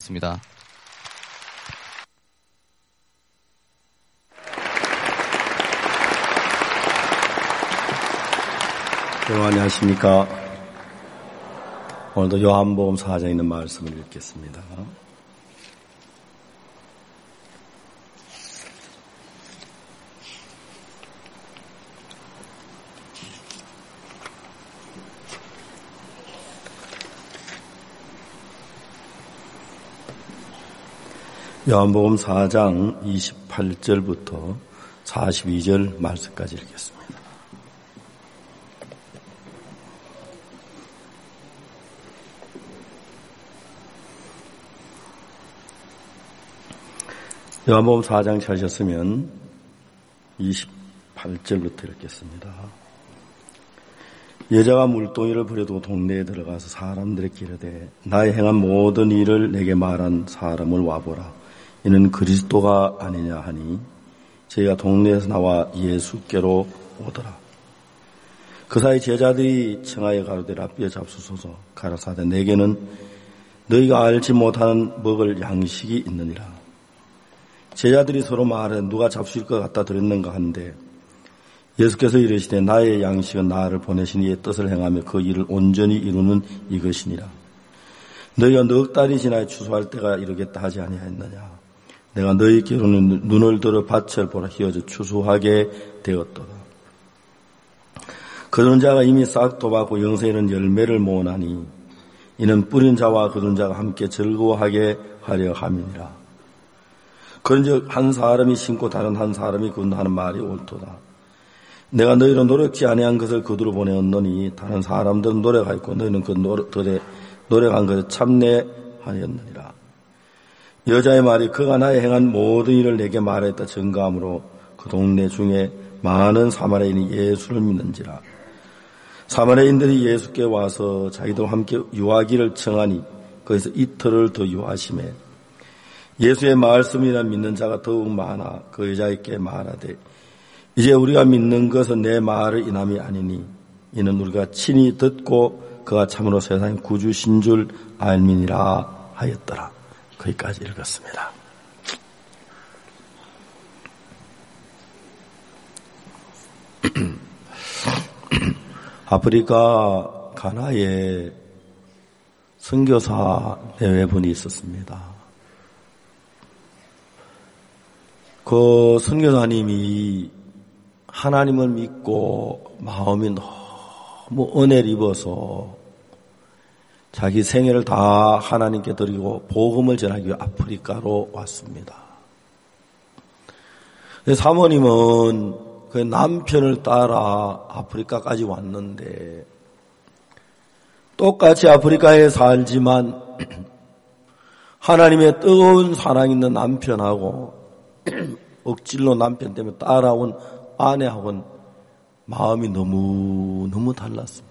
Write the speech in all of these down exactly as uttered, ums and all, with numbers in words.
있습니다. 여러분 안녕하십니까. 오늘도 요한복음 사 장에 있는 말씀을 읽겠습니다. 요한복음 사 장 이십팔 절부터 사십이 절 말씀까지 읽겠습니다. 요한복음 사 장 찾으셨으면 이십팔 절부터 읽겠습니다. 여자가 물동이를 버려두고 동네에 들어가서 사람들에게 이르되 나의 행한 모든 일을 내게 말한 사람을 와보라. 이는 그리스도가 아니냐 하니 저희가 동네에서 나와 예수께로 오더라. 그 사이 제자들이 청하여 가로되 라삐어 잡수소서. 가라사대 내게는 너희가 알지 못하는 먹을 양식이 있느니라. 제자들이 서로 말해 누가 잡수일 것 같다 들었는가 하는데 예수께서 이르시되 나의 양식은 나를 보내신 이의 뜻을 행하며 그 일을 온전히 이루는 이것이니라. 너희가 넉 달이 지나 추수할 때가 이르겠다 하지 아니하였느냐. 내가 너희께로는 눈을 들어 밭을 보라 희어져 추수하게 되었도다. 거두는 자가 이미 싹도 받고 영생에 이른 열매를 모으나니 이는 뿌린 자와 거두는 자가 함께 즐거워하게 하려 함이니라. 그런즉 한 사람이 심고 다른 한 사람이 거둔다 하는 말이 옳도다. 내가 너희로 노력지 아니한 것을 거두러 보내었노니 다른 사람들은 노력하였고 너희는 그 노력들에 노력한 것을 참내하였느니라. 여자의 말이 그가 나의 행한 모든 일을 내게 말했다 증거함으로 그 동네 중에 많은 사마리아인이 예수를 믿는지라. 사마리아인들이 예수께 와서 자기들과 함께 유하기를 청하니 거기서 이틀을 더 유하심에 예수의 말씀이나 믿는 자가 더욱 많아 그 여자에게 말하되 이제 우리가 믿는 것은 내 말을 인함이 아니니 이는 우리가 친히 듣고 그가 참으로 세상의 구주신 줄 알미니라 하였더라. 거기까지 읽었습니다. 아프리카 가나에 선교사 대회분이 있었습니다. 그 선교사님이 하나님을 믿고 마음이 너무 은혜를 입어서 자기 생애를 다 하나님께 드리고 복음을 전하기 위해 아프리카로 왔습니다. 사모님은 그 남편을 따라 아프리카까지 왔는데 똑같이 아프리카에 살지만 하나님의 뜨거운 사랑 있는 남편하고 억질로 남편 때문에 따라온 아내하고는 마음이 너무 너무 달랐습니다.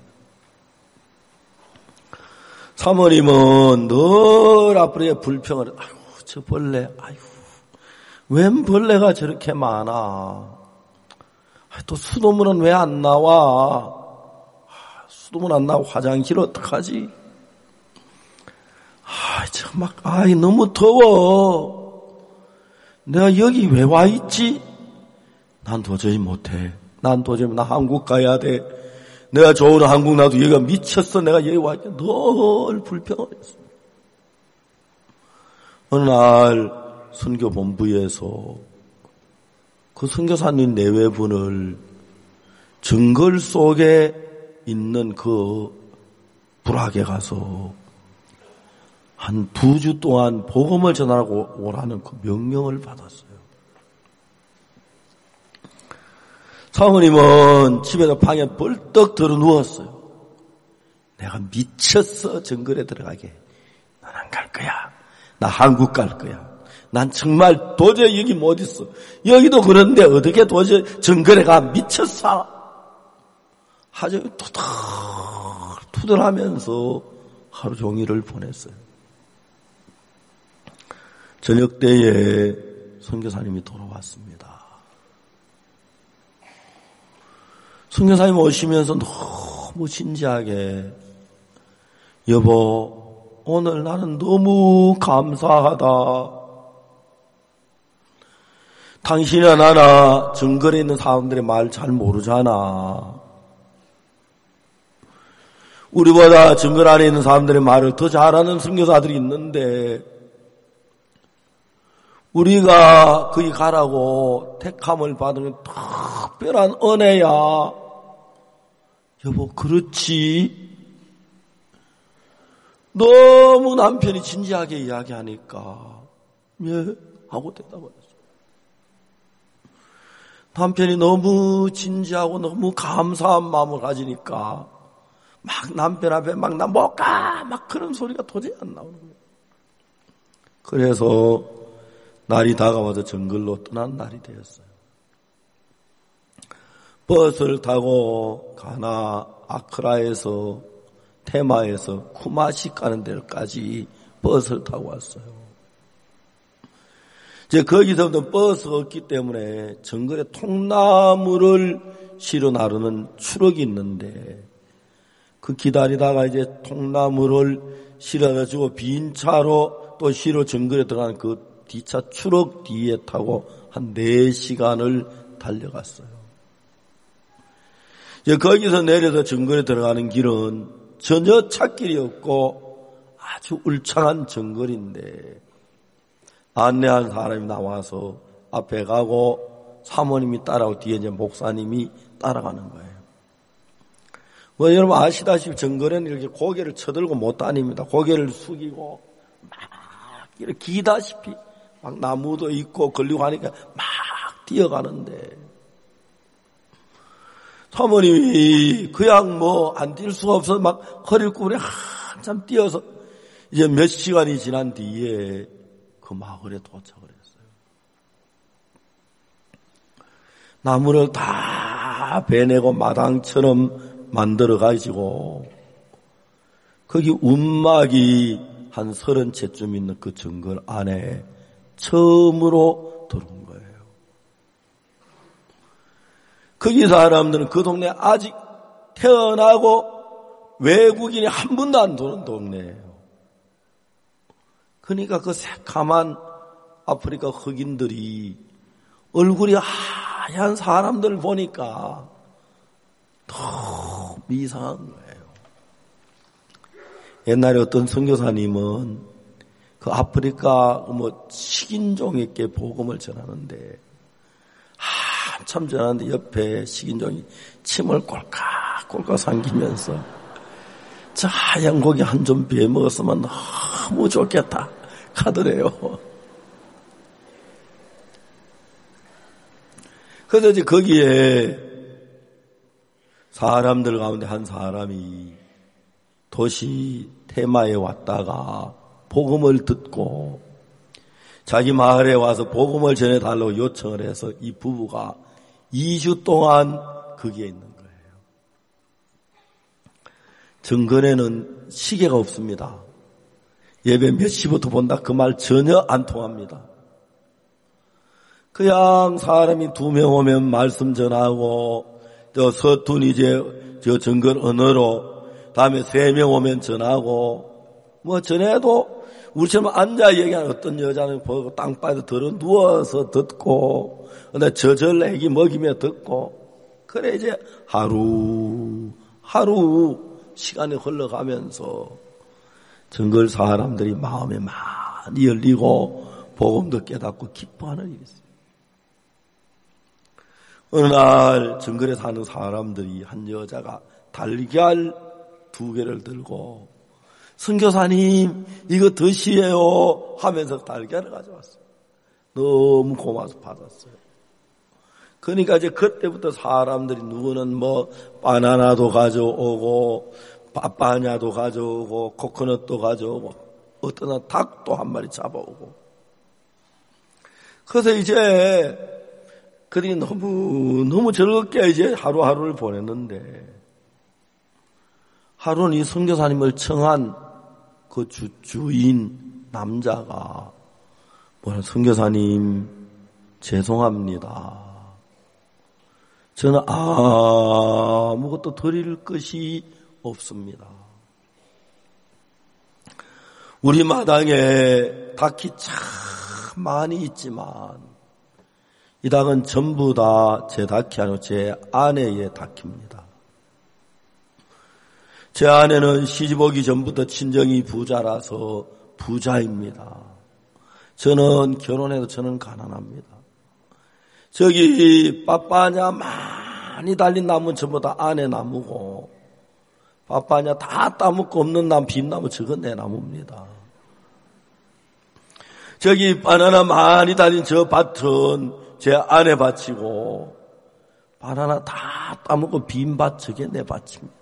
사모님은 늘 아프리카에 불평을 아이고 저 벌레 아이고 웬 벌레가 저렇게 많아. 또 수돗물은 왜 안 나와? 수돗물 안 나와 화장실 어떡하지? 아, 참 막 아이 너무 더워. 내가 여기 왜 와 있지? 난 도저히 못해. 난 도저히 나 한국 가야 돼. 내가 좋은 한국 나도 여기가 미쳤어. 내가 여기 와 있게 늘 불평을 했어. 어느 날 선교 본부에서 그 선교사님 내외분을 정글 속에 있는 그 불악에 가서 한 두 주 동안 복음을 전하고 오라는 그 명령을 받았어요. 사모님은 집에서 방에 벌떡 들어 누웠어요. 내가 미쳤어. 정글에 들어가게. 난 안 갈 거야. 나 한국 갈 거야. 난 정말 도저히 여기 못 있어. 여기도 그런데 어떻게 도저히 정글에 가 미쳤어. 하죠. 투덜투덜하면서 하루 종일을 보냈어요. 저녁 때에 선교사님이 돌아왔습니다. 선교사님 오시면서 너무 진지하게 여보 오늘 나는 너무 감사하다. 당신이나 나나 정글에 있는 사람들의 말 잘 모르잖아. 우리보다 정글 안에 있는 사람들의 말을 더 잘하는 선교사들이 있는데 우리가 거기 가라고 택함을 받은 특별한 은혜야. 여보, 그렇지. 너무 남편이 진지하게 이야기하니까 예 하고 대답을 했어요. 남편이 너무 진지하고 너무 감사한 마음을 가지니까 막 남편 앞에 막 나 못 가 막 그런 소리가 도저히 안 나오는 거예요. 그래서 날이 다가와서 정글로 떠난 날이 되었어요. 버스를 타고 가나 아크라에서 테마에서 쿠마시 가는 데까지 버스를 타고 왔어요. 이제 거기서부터 버스가 없기 때문에 정글에 통나무를 실어 나르는 추럭이 있는데 그 기다리다가 이제 통나무를 실어가지고 빈 차로 또 실어 정글에 들어가는 그 뒤차 추럭 뒤에 타고 한 네 시간을 달려갔어요. 이제 거기서 내려서 정글에 들어가는 길은 전혀 찻길이 없고 아주 울창한 정글인데 안내한 사람이 나와서 앞에 가고 사모님이 따라오고 뒤에 이제 목사님이 따라가는 거예요. 뭐 여러분 아시다시피 정글에는 이렇게 고개를 쳐들고 못 다닙니다. 고개를 숙이고 막 이렇게 기다시피 막 나무도 있고 걸리고 하니까 막 뛰어가는데 사모님이 그냥 뭐 안 뛸 수가 없어서 막 허리를 구부려 한참 뛰어서 이제 몇 시간이 지난 뒤에 그 마을에 도착을 했어요. 나무를 다 베내고 마당처럼 만들어 가지고 거기 움막이 한 서른 채쯤 있는 그 정글 안에 처음으로 들어온 거예요. 거기 사람들은 그 동네 아직 태어나고 외국인이 한 번도 안 도는 동네예요. 그러니까 그 새카만 아프리카 흑인들이 얼굴이 하얀 사람들을 보니까 너무 이상한 거예요. 옛날에 어떤 선교사님은 그 아프리카 뭐 식인종에게 복음을 전하는데 한참 전하는데 옆에 식인종이 침을 꼴깍꼴깍 삼키면서 저 하얀 고기 한 점 비해 먹었으면 너무 좋겠다 하더래요. 그래서 이제 거기에 사람들 가운데 한 사람이 도시 테마에 왔다가 복음을 듣고 자기 마을에 와서 복음을 전해달라고 요청을 해서 이 부부가 이 주 동안 거기에 있는 거예요. 정근에는 시계가 없습니다. 예배 몇 시부터 본다 그 말 전혀 안 통합니다. 그냥 사람이 두 명 오면 말씀 전하고 저 서툰 이제 저 정근 언어로 다음에 세 명 오면 전하고 뭐 전에도 우리처럼 앉아 얘기하는 어떤 여자는 보고 땅바닥에 들어 누워서 듣고 근데 저절 애기 먹이며 듣고 그래 이제 하루 하루 시간이 흘러가면서 정글 사람들이 마음에 많이 열리고 복음도 깨닫고 기뻐하는 일이 있어요. 어느 날 정글에 사는 사람들이 한 여자가 달걀 두 개를 들고 선교사님 이거 드시에요 하면서 달걀을 가져왔어요. 너무 고마워서 받았어요. 그러니까 이제 그때부터 사람들이 누구는 뭐 바나나도 가져오고 빠빠냐도 가져오고 코코넛도 가져오고 어떤 한 닭도 한 마리 잡아오고 그래서 이제 그들이 너무 너무 즐겁게 이제 하루하루를 보냈는데 하루는 이 선교사님을 청한 그 주, 주인 남자가 뭐라 선교사님 죄송합니다. 저는 아무것도 드릴 것이 없습니다. 우리 마당에 닭이 참 많이 있지만 이 닭은 전부 다 제 닭이 아니고 제 아내의 닭입니다. 제 아내는 시집 오기 전부터 친정이 부자라서 부자입니다. 저는 결혼해도 저는 가난합니다. 저기 빠빠냐 많이 달린 나무는 전부 다 아내 나무고 빠빠냐 다 따먹고 없는 나무 빈나무 저건 내 나무입니다. 저기 바나나 많이 달린 저 밭은 제 아내 밭이고 바나나 다 따먹고 빈 밭 저게 내 밭입니다.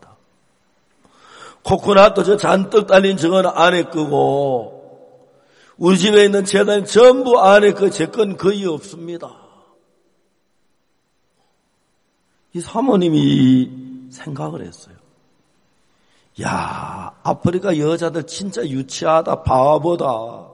코코넛도 저 잔뜩 달린 저건 아내 거고 우리 집에 있는 재단이 전부 아내 거 제 건 거의 없습니다. 이 사모님이 생각을 했어요. 야, 아프리카 여자들 진짜 유치하다, 바보다.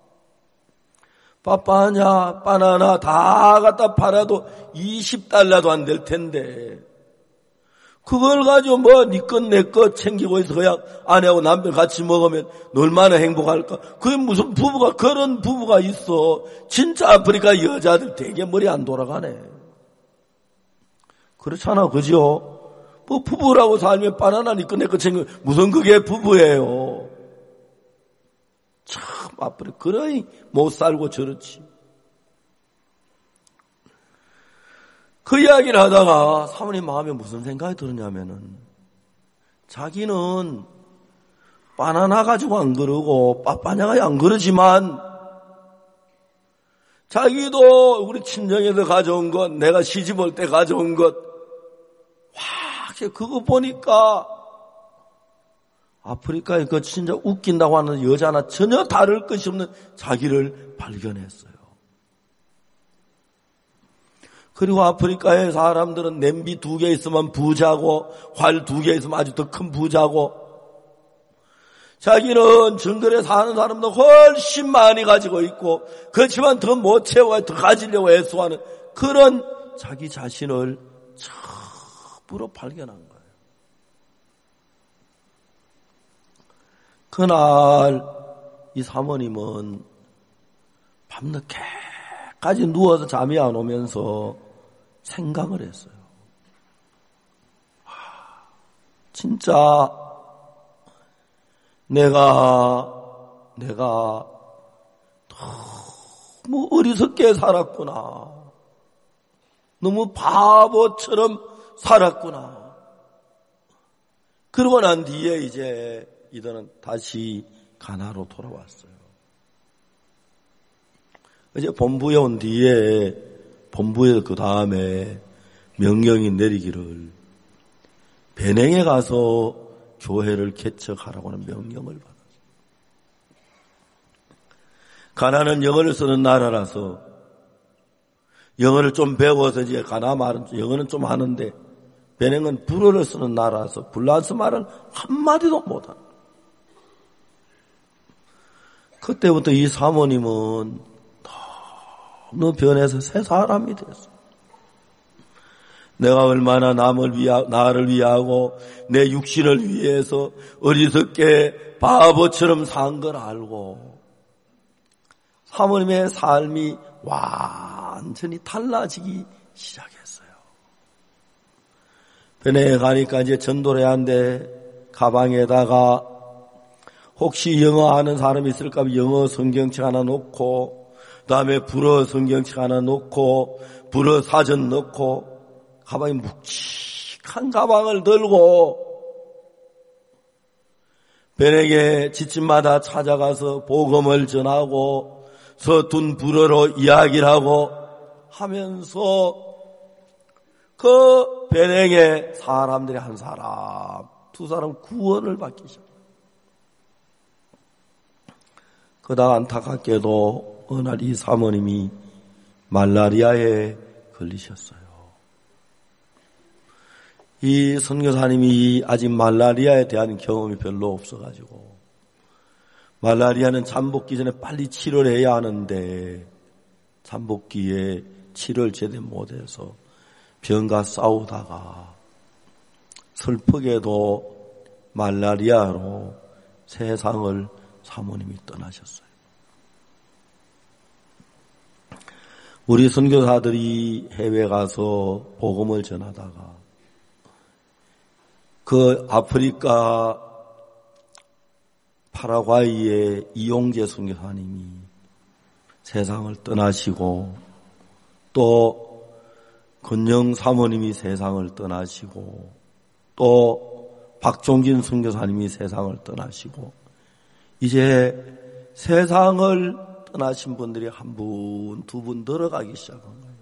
빠빠냐, 바나나 다 갖다 팔아도 이십 달러도 안 될 텐데 그걸 가지고 뭐 니 것 내 것 챙기고 있어 그냥 아내하고 남편 같이 먹으면 얼마나 행복할까. 그게 무슨 부부가 그런 부부가 있어. 진짜 아프리카 여자들 되게 머리 안 돌아가네. 그렇잖아, 그죠? 뭐 부부라고 살면 바나나 니 것 내 것 챙기고 무슨 그게 부부예요. 참 아프리카 그러니 못 살고 저렇지. 그 이야기를 하다가 사모님 마음에 무슨 생각이 들었냐면은 자기는 바나나 가지고 안 그러고 빠빠냐가 안 그러지만 자기도 우리 친정에서 가져온 것, 내가 시집 올 때 가져온 것, 와, 그거 보니까 아프리카에 그 진짜 웃긴다고 하는 여자나 전혀 다를 것이 없는 자기를 발견했어요. 그리고 아프리카의 사람들은 냄비 두 개 있으면 부자고 활 두 개 있으면 아주 더 큰 부자고 자기는 정글에 사는 사람도 훨씬 많이 가지고 있고 그렇지만 더 못 채워야 더 가지려고 애써하는 그런 자기 자신을 처음으로 발견한 거예요. 그날 이 사모님은 밤늦게까지 누워서 잠이 안 오면서 생각을 했어요. 진짜 내가 내가 너무 어리석게 살았구나. 너무 바보처럼 살았구나. 그러고 난 뒤에 이제 이들은 다시 가나로 돌아왔어요. 이제 본부에 온 뒤에 본부에 그 다음에 명령이 내리기를 베냉에 가서 교회를 개척하라고 하는 명령을 받았어요. 가나는 영어를 쓰는 나라라서 영어를 좀 배워서 이제 가나 말은 영어는 좀 하는데 베냉은 불어를 쓰는 나라라서 불란스 말은 한마디도 못하는 거예요. 그때부터 이 사모님은 너무 변해서 새 사람이 됐어. 내가 얼마나 남을 위하, 나를 위하고 내 육신을 위해서 어리석게 바보처럼 산 걸 알고 사모님의 삶이 완전히 달라지기 시작했어요. 베네에 가니까 이제 전도를 해야 하는데 가방에다가 혹시 영어 아는 사람이 있을까 하면 영어 성경책 하나 놓고 그다음에 불어 성경책 하나 놓고 불어 사전 넣고 가방에 묵직한 가방을 들고 베네에 집집마다 찾아가서 복음을 전하고 서툰 불어로 이야기를 하고 하면서 그 베냉의 사람들이 한 사람, 두 사람 구원을 받기 시작해요. 그러다 안타깝게도 어느 날 이 사모님이 말라리아에 걸리셨어요. 이 선교사님이 아직 말라리아에 대한 경험이 별로 없어가지고 말라리아는 잠복기 전에 빨리 치료를 해야 하는데 잠복기에 치료를 제대로 못해서 병과 싸우다가 슬프게도 말라리아로 세상을 사모님이 떠나셨어요. 우리 선교사들이 해외 가서 복음을 전하다가 그 아프리카 파라과이의 이용재 선교사님이 세상을 떠나시고 또 건영 사모님이 세상을 떠나시고 또 박종진 선교사님이 세상을 떠나시고 이제 세상을 떠나신 분들이 한 분, 두 분 늘어가기 시작한 거예요.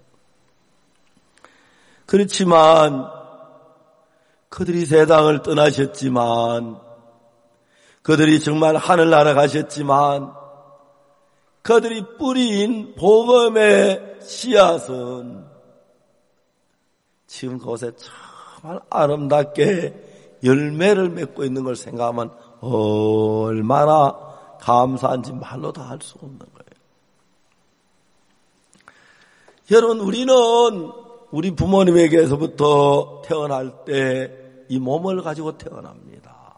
그렇지만 그들이 세상을 떠나셨지만 그들이 정말 하늘나라 가셨지만 그들이 뿌린 복음의 씨앗은 지금 그곳에 정말 아름답게 열매를 맺고 있는 걸 생각하면 얼마나 감사한지 말로 다 할 수 없는 거예요. 여러분, 우리는 우리 부모님에게서부터 태어날 때 이 몸을 가지고 태어납니다.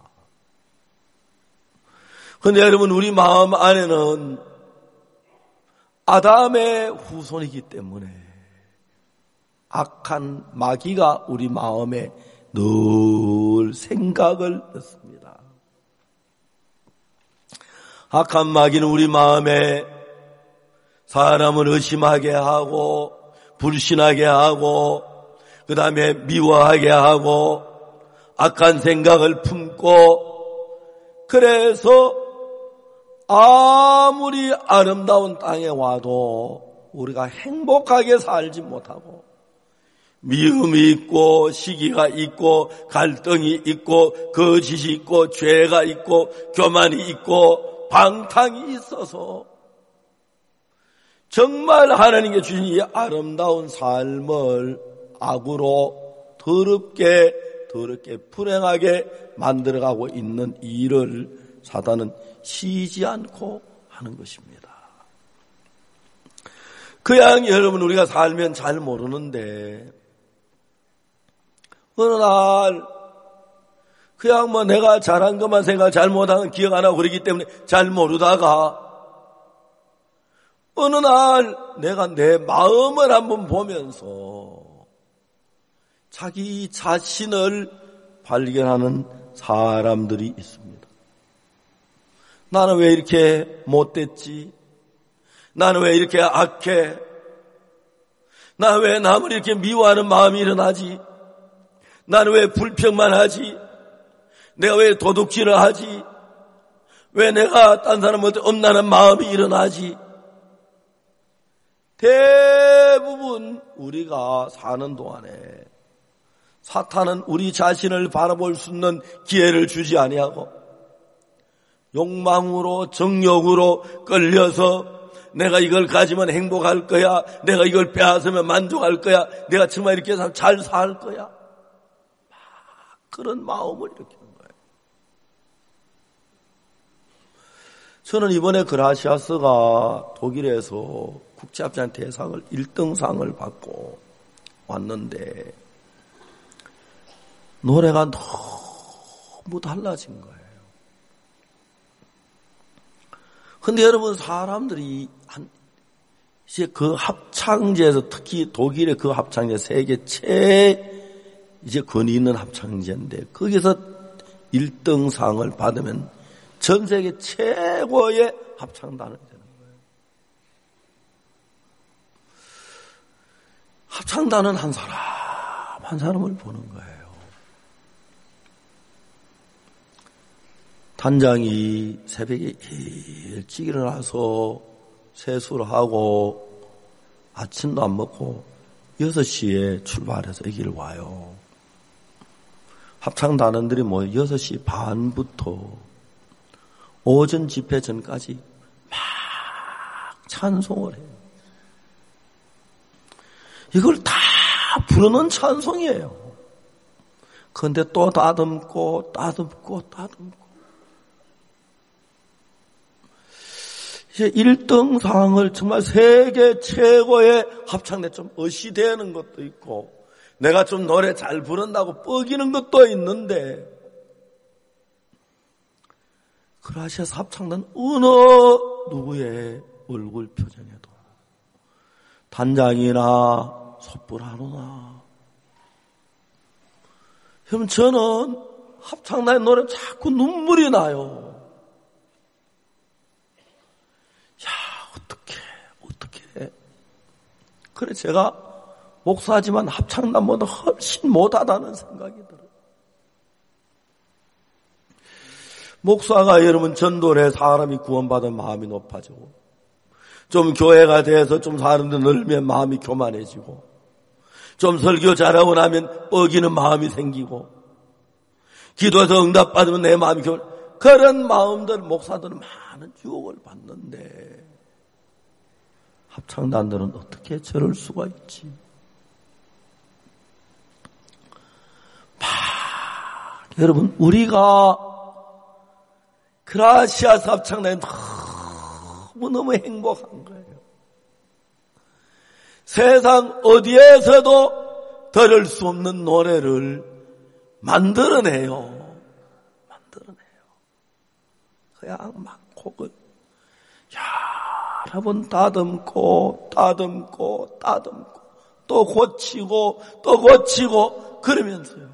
그런데 여러분, 우리 마음 안에는 아담의 후손이기 때문에 악한 마귀가 우리 마음에 늘 생각을 넣습니다. 악한 마귀는 우리 마음에 사람을 의심하게 하고 불신하게 하고 그 다음에 미워하게 하고 악한 생각을 품고 그래서 아무리 아름다운 땅에 와도 우리가 행복하게 살지 못하고 미움이 있고 시기가 있고 갈등이 있고 거짓이 있고 죄가 있고 교만이 있고 방탕이 있어서 정말 하나님께 주신 이 아름다운 삶을 악으로 더럽게 더럽게 불행하게 만들어가고 있는 일을 사단은 쉬지 않고 하는 것입니다. 그냥 여러분 우리가 살면 잘 모르는데 어느 날 그냥 뭐 내가 잘한 것만 생각 잘못한 건 기억 안 하고 그러기 때문에 잘 모르다가 어느 날 내가 내 마음을 한번 보면서 자기 자신을 발견하는 사람들이 있습니다. 나는 왜 이렇게 못됐지? 나는 왜 이렇게 악해? 나는 왜 남을 이렇게 미워하는 마음이 일어나지? 나는 왜 불평만 하지? 내가 왜 도둑질을 하지? 왜 내가 딴 사람한테 엄나는 마음이 일어나지? 대부분 우리가 사는 동안에 사탄은 우리 자신을 바라볼 수 있는 기회를 주지 아니하고 욕망으로 정욕으로 끌려서 내가 이걸 가지면 행복할 거야, 내가 이걸 빼앗으면 만족할 거야, 내가 정말 이렇게 해서 잘 살 거야, 막 그런 마음을 일으키는 거예요. 저는 이번에 그라시아스가 독일에서 국제합창 대상을 일 등상을 받고 왔는데 노래가 너무 달라진 거예요. 근데 여러분 사람들이 한 이제 그 합창제에서 특히 독일의 그 합창제 세계 최 이제 권위 있는 합창제인데 거기서 일 등상을 받으면 전 세계 최고의 합창단을 되는 거예요. 합창단은 한 사람 한 사람을 보는 거예요. 단장이 새벽에 일찍 일어나서 세수를 하고 아침도 안 먹고 여섯 시에 출발해서 여기를 와요. 합창단원들이 뭐 여섯 시 반부터 오전 집회 전까지 막 찬송을 해요. 이걸 다 부르는 찬송이에요. 그런데 또 다듬고 다듬고 다듬고 이제 일 등상을 정말 세계 최고의 합창대 좀 어시되는 것도 있고 내가 좀 노래 잘 부른다고 뻐기는 것도 있는데 그라시아서 합창단 어느 누구의 얼굴 표정에도 단장이나 섣불하노나. 그럼 저는 합창단의 노래 자꾸 눈물이 나요. 야, 어떡해, 어떡해. 그래, 제가 목사지만 합창단보다 훨씬 못하다는 생각이 들어요. 목사가 여러분 전도를 해 사람이 구원받은 마음이 높아지고, 좀 교회가 돼서 좀 사람들 늘면 마음이 교만해지고, 좀 설교 잘하고 나면 뻐기는 마음이 생기고, 기도해서 응답받으면 내 마음이 교만, 그런 마음들 목사들은 많은 유혹을 받는데 합창단들은 어떻게 저럴 수가 있지? 막 여러분, 우리가 그라시아서 합창단에 너무너무 행복한 거예요. 세상 어디에서도 들을 수 없는 노래를 만들어내요. 만들어내요. 그냥 막 곡을 여러 번 다듬고 다듬고 다듬고 또 고치고 또 고치고 그러면서요.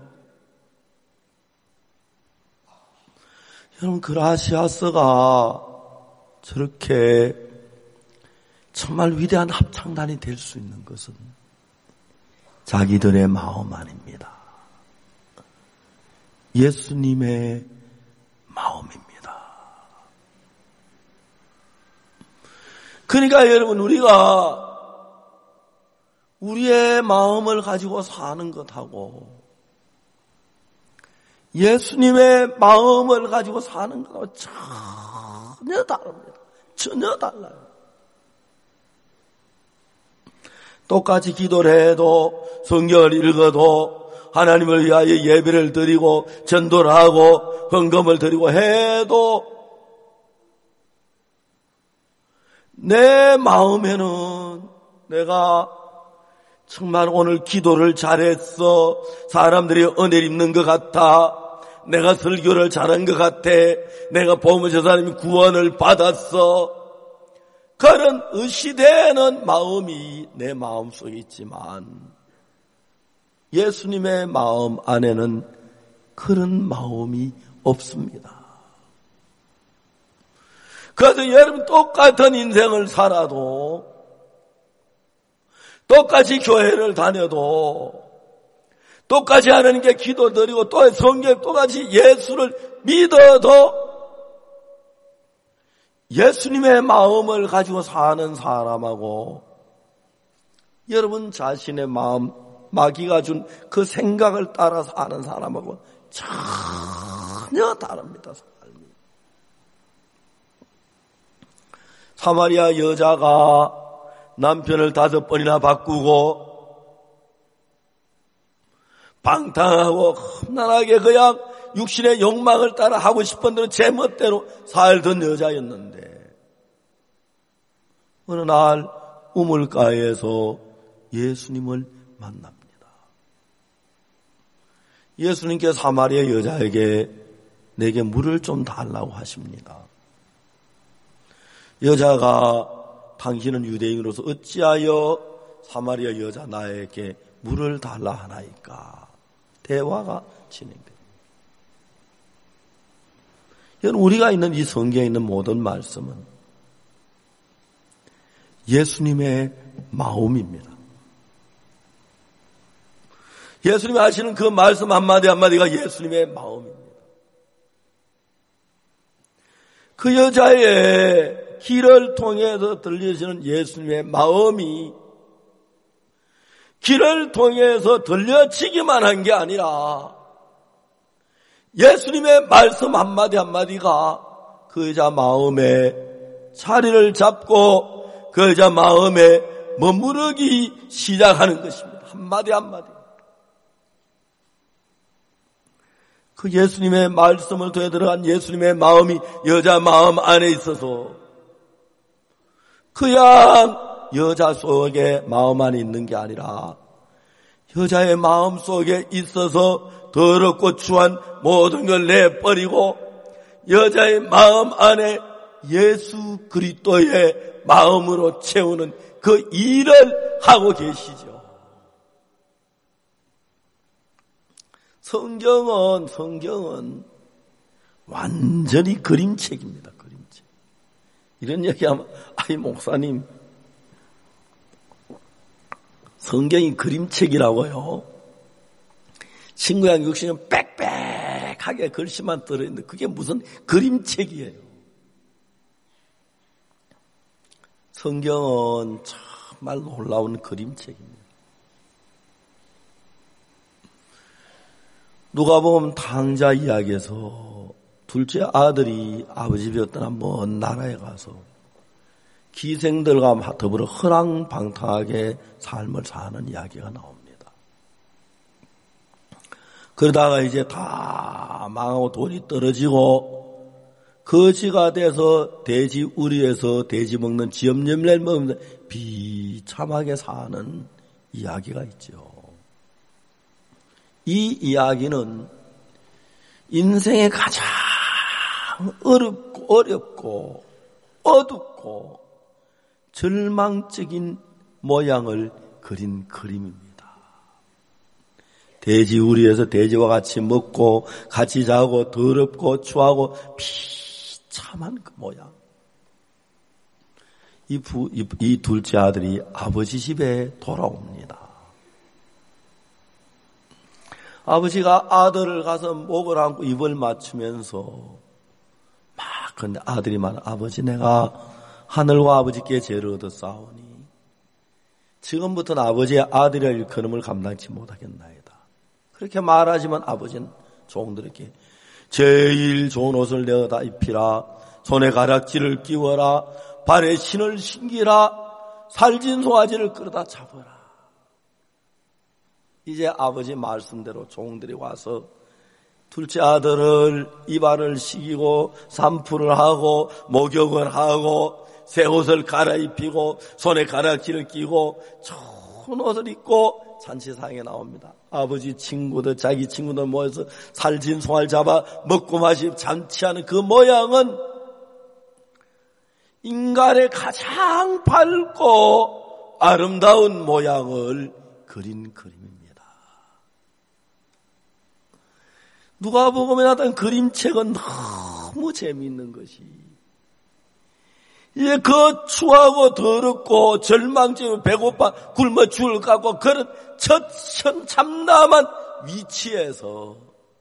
여러분, 그라시아서가 저렇게 정말 위대한 합창단이 될 수 있는 것은 자기들의 마음 아닙니다. 예수님의 마음입니다. 그러니까 여러분, 우리가 우리의 마음을 가지고 사는 것하고 예수님의 마음을 가지고 사는 것하고 전혀 다릅니다. 전혀 달라요. 똑같이 기도를 해도, 성경을 읽어도, 하나님을 위하여 예배를 드리고 전도를 하고 헌금을 드리고 해도 내 마음에는 내가 정말 오늘 기도를 잘했어, 사람들이 은혜를 입는 것 같아, 내가 설교를 잘한 것 같아, 내가 보면 저 사람이 구원을 받았어, 그런 의시되는 마음이 내 마음속에 있지만 예수님의 마음 안에는 그런 마음이 없습니다. 그래서 여러분, 똑같은 인생을 살아도, 똑같이 교회를 다녀도, 똑같이 하나님께 기도 드리고 또 성경 똑같이 예수를 믿어도 예수님의 마음을 가지고 사는 사람하고 여러분 자신의 마음, 마귀가 준 그 생각을 따라 사는 사람하고 전혀 다릅니다. 삶이. 사마리아 여자가 남편을 다섯 번이나 바꾸고 방탕하고 험난하게 그냥 육신의 욕망을 따라 하고 싶은 대로 제 멋대로 살던 여자였는데 어느 날 우물가에서 예수님을 만납니다. 예수님께서 사마리아 여자에게 내게 물을 좀 달라고 하십니다. 여자가 당신은 유대인으로서 어찌하여 사마리아 여자 나에게 물을 달라 하나이까? 대화가 진행됩니다. 여러분, 우리가 있는 이 성경에 있는 모든 말씀은 예수님의 마음입니다. 예수님이 하시는 그 말씀 한마디 한마디가 예수님의 마음입니다. 그 여자의 길을 통해서 들려지는 예수님의 마음이 길을 통해서 들려지기만 한 게 아니라 예수님의 말씀 한마디 한마디가 그 여자 마음에 자리를 잡고 그 여자 마음에 머무르기 시작하는 것입니다. 한마디 한마디. 그 예수님의 말씀을 통해 들어간 예수님의 마음이 여자 마음 안에 있어서 그냥 여자 속에 마음 안에 있는 게 아니라 여자의 마음 속에 있어서 더럽고 추한 모든 걸 내버리고 여자의 마음 안에 예수 그리스도의 마음으로 채우는 그 일을 하고 계시죠. 성경은 성경은 완전히 그림책입니다. 그림책. 이런 얘기하면 아이 목사님 성경이 그림책이라고요? 친구양 육십 년 빽빽하게 글씨만 들어있는데 그게 무슨 그림책이에요? 성경은 정말 놀라운 그림책입니다. 누가복음 탕자 이야기에서 둘째 아들이 아버지 집에 어떤 한 먼 나라에 가서 기생들과 더불어 허랑방탕하게 삶을 사는 이야기가 나옵니다. 그러다가 이제 다 망하고 돈이 떨어지고 거지가 돼서 돼지 우리에서 돼지 먹는 지엄열매를 먹으면서 비참하게 사는 이야기가 있죠. 이 이야기는 인생의 가장 어렵고 어렵고 어둡고 절망적인 모양을 그린 그림입니다. 돼지 우리에서 돼지와 같이 먹고 같이 자고 더럽고 추하고 비참한 그 모양. 이, 부, 이, 이 둘째 아들이 아버지 집에 돌아옵니다. 아버지가 아들을 가서 목을 안고 입을 맞추면서 막 근데 아들이 말하 아버지 내가 하늘과 아버지께 죄를 얻었사오니 지금부터는 아버지의 아들이라 일컬음을 감당치 못하겠나이다. 그렇게 말하지만 아버지는 종들에게 제일 좋은 옷을 내어다 입히라, 손에 가락지를 끼워라, 발에 신을 신기라, 살진 송아지를 끌어다 잡아라. 이제 아버지 말씀대로 종들이 와서 둘째 아들을 이발을 시키고 산풀을 하고 목욕을 하고 새 옷을 갈아입히고 손에 가락지를 끼고 좋은 옷을 입고 잔치상에 나옵니다. 아버지 친구들 자기 친구들 모여서 살진 송아지 잡아 먹고 마시 잔치하는 그 모양은 인간의 가장 밝고 아름다운 모양을 그린 그림입니다. 누가복음에 나타난 그림책은 너무 재미있는 것이 이제 그 추하고 더럽고 절망적이고 배고파 굶어 죽을 것 같고 그런 처참담한 위치에서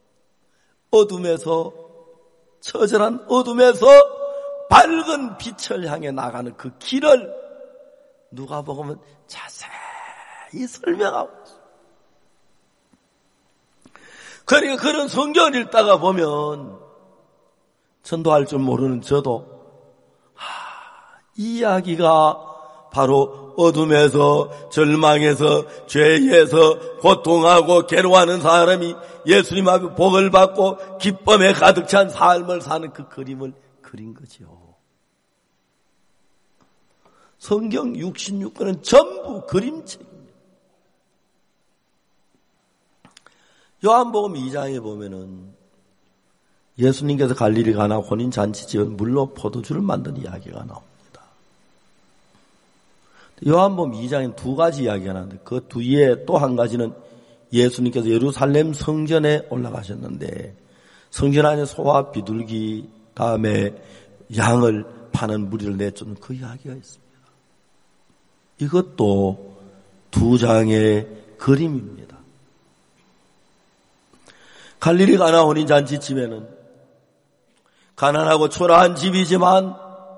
어둠에서 처절한 어둠에서 밝은 빛을 향해 나가는 그 길을 누가복음은 자세히 설명하고 있어요. 그러니까 그런 성경을 읽다가 보면 전도할 줄 모르는 저도 하, 이 이야기가 바로 어둠에서 절망에서 죄에서 고통하고 괴로워하는 사람이 예수님 앞에 복을 받고 기쁨에 가득 찬 삶을 사는 그 그림을 그린 거죠. 성경 육십육 권은 전부 그림책입니다. 요한복음 이 장에 보면은 예수님께서 갈릴리 가나 혼인잔치 지은 물로 포도주를 만든 이야기가 나옵니다. 요한복음 이 장엔 두 가지 이야기가 나오는데 그 뒤에 또 한 가지는 예수님께서 예루살렘 성전에 올라가셨는데 성전 안에 소와 비둘기 다음에 양을 파는 무리를 내쫓는 그 이야기가 있습니다. 이것도 두 장의 그림입니다. 갈릴리 가나 혼인잔치 집에는 가난하고 초라한 집이지만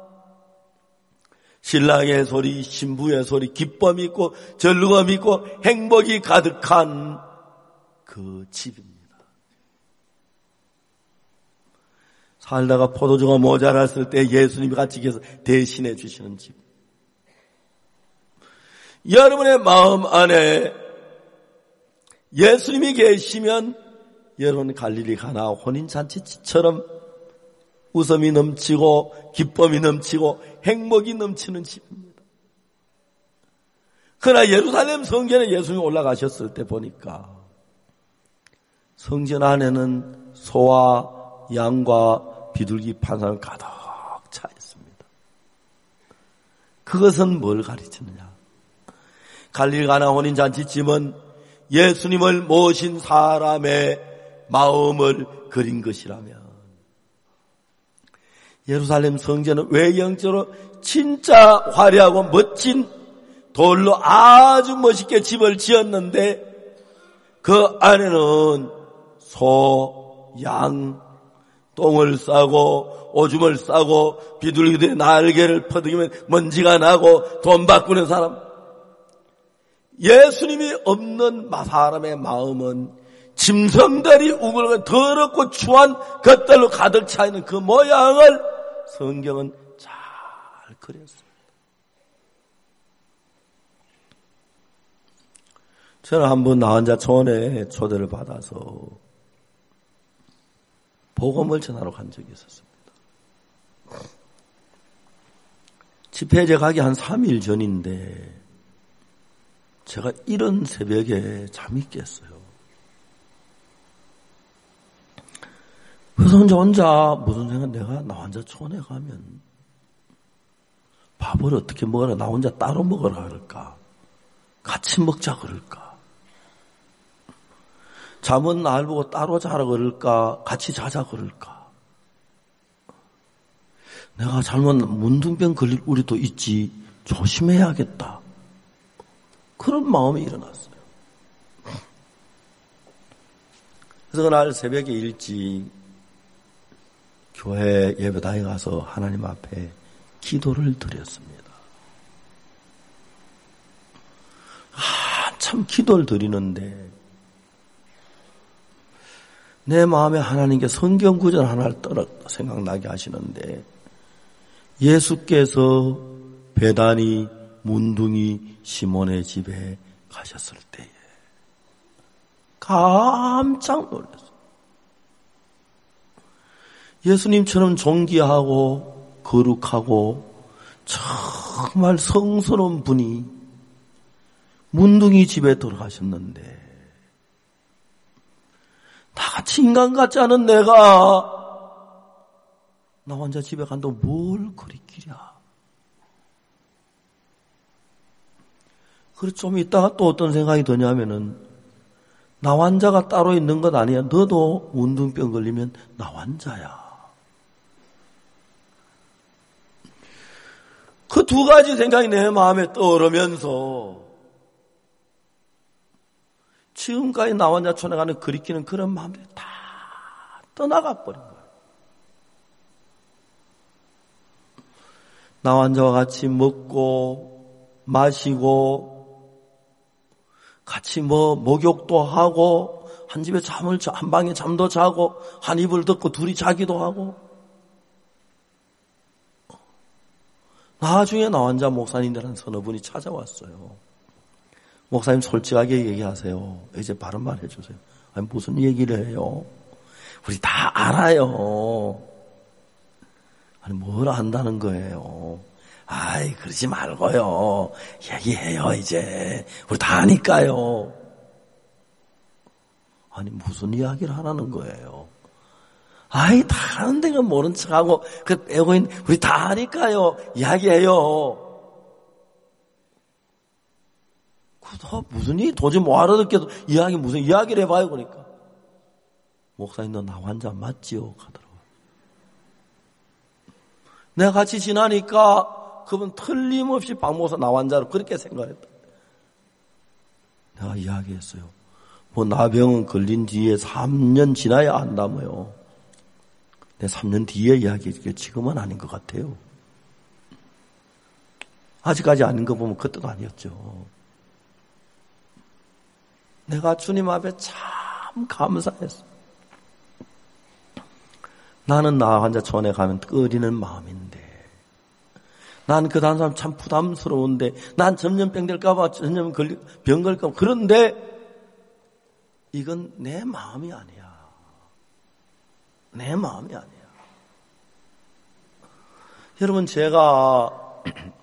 신랑의 소리, 신부의 소리, 기쁨이 있고 즐거움이 있고 행복이 가득한 그 집입니다. 살다가 포도주가 모자랐을 때 예수님이 같이 계셔서 대신해 주시는 집. 여러분의 마음 안에 예수님이 계시면 여러분 갈릴리 가나 혼인잔치처럼 웃음이 넘치고 기쁨이 넘치고 행복이 넘치는 집입니다. 그러나 예루살렘 성전에 예수님이 올라가셨을 때 보니까 성전 안에는 소와 양과 비둘기 판 사람 가득 차 있습니다. 그것은 뭘 가르치느냐? 갈릴리 가나 혼인잔치집은 예수님을 모신 사람의 마음을 그린 것이라면, 예루살렘 성전은 왜 영적으로 진짜 화려하고 멋진 돌로 아주 멋있게 집을 지었는데 그 안에는 소, 양, 똥을 싸고 오줌을 싸고 비둘기들의 날개를 퍼득이면 먼지가 나고 돈 바꾸는 사람, 예수님이 없는 사람의 마음은 짐승들이 우글우글 더럽고 추한 것들로 가득 차 있는 그 모양을 성경은 잘 그렸습니다. 저는 한번 나 혼자 초원에 초대를 받아서 복음을 전하러 간 적이 있었습니다. 집회제 가기 한 삼 일 전인데 제가 이른 새벽에 잠이 깼어요. 그래서 혼자 혼자 무슨 생각, 내가 나 혼자 초원에 가면 밥을 어떻게 먹으라, 나 혼자 따로 먹으라 그럴까, 같이 먹자 그럴까, 잠은 날 보고 따로 자라 그럴까, 같이 자자 그럴까, 내가 잘못 문둥병 걸릴 우리도 있지, 조심해야겠다, 그런 마음이 일어났어요. 그래서 그날 새벽에 일찍 교회 예배당에 가서 하나님 앞에 기도를 드렸습니다. 한참 기도를 드리는데 내 마음에 하나님께 성경 구절 하나를 떠나 생각나게 하시는데, 예수께서 베다니 문둥이 시몬의 집에 가셨을 때에 깜짝 놀랐어요. 예수님처럼 존귀하고 거룩하고 정말 성스러운 분이 문둥이 집에 들어가셨는데, 나같이 인간 같지 않은 내가 나 혼자 집에 간다고 뭘 그리 기랴. 그래서 좀 있다가 또 어떤 생각이 드냐면은, 나 환자가 따로 있는 것 아니야. 너도 문둥병 걸리면 나 환자야. 그 두 가지 생각이 내 마음에 떠오르면서 지금까지 나 환자 촌에가는 그리키는 그런 마음들이 다 떠나가 버린 거예요. 나 환자와 같이 먹고 마시고 같이 뭐 목욕도 하고 한 집에 잠을 한 방에 잠도 자고 한 이불 덮고 둘이 자기도 하고, 나중에 나 환자 목사님들 한 서너 분이 찾아왔어요. 목사님 솔직하게 얘기하세요. 이제 바른 말 해주세요. 아니 무슨 얘기를 해요? 우리 다 알아요. 아니 뭘 안다는 거예요? 아이 그러지 말고요. 얘기해요 이제. 우리 다 아니까요. 아니 무슨 이야기를 하라는 거예요? 아이 다 아는데 그 모른 척하고 그 빼고 있는, 우리 다 아니까요. 이야기해요. 그 무슨 이 도저히 못 알아듣겠어. 이야기 무슨 이야기를 해봐요. 그러니까 목사님 너 나 환자 맞지요? 하더라고요. 내가 같이 지나니까 그분 틀림없이 박 목사 나 환자로 그렇게 생각했다. 내가 이야기했어요. 뭐 나병은 걸린 뒤에 삼 년 지나야 안다며요. 내 삼 년 뒤에 이야기했기에 지금은 아닌 것 같아요. 아직까지 아닌 거 보면 그때도 아니었죠. 내가 주님 앞에 참 감사했어. 나는 나 환자 전에 가면 끓이는 마음인데, 난 그 다른 사람 참 부담스러운데, 난 전염병 될까봐, 전염 걸리, 병 걸까봐. 그런데 이건 내 마음이 아니야. 내 마음이 아니야. 여러분, 제가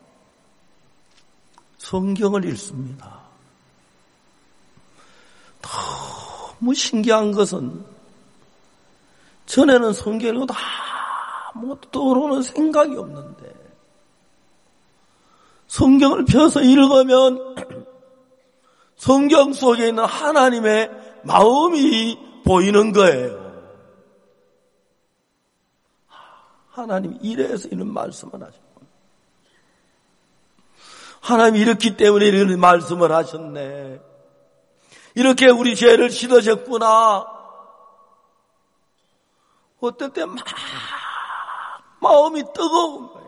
성경을 읽습니다. 너무 신기한 것은, 전에는 성경을 읽어도 아무것도 떠오르는 생각이 없는데 성경을 펴서 읽으면 성경 속에 있는 하나님의 마음이 보이는 거예요. 하나님이 이래서 이런 말씀을 하셨고, 하나님이 이렇기 때문에 이런 말씀을 하셨네. 이렇게 우리 죄를 씻으셨구나. 어떨 때 막 마음이 뜨거운 거예요.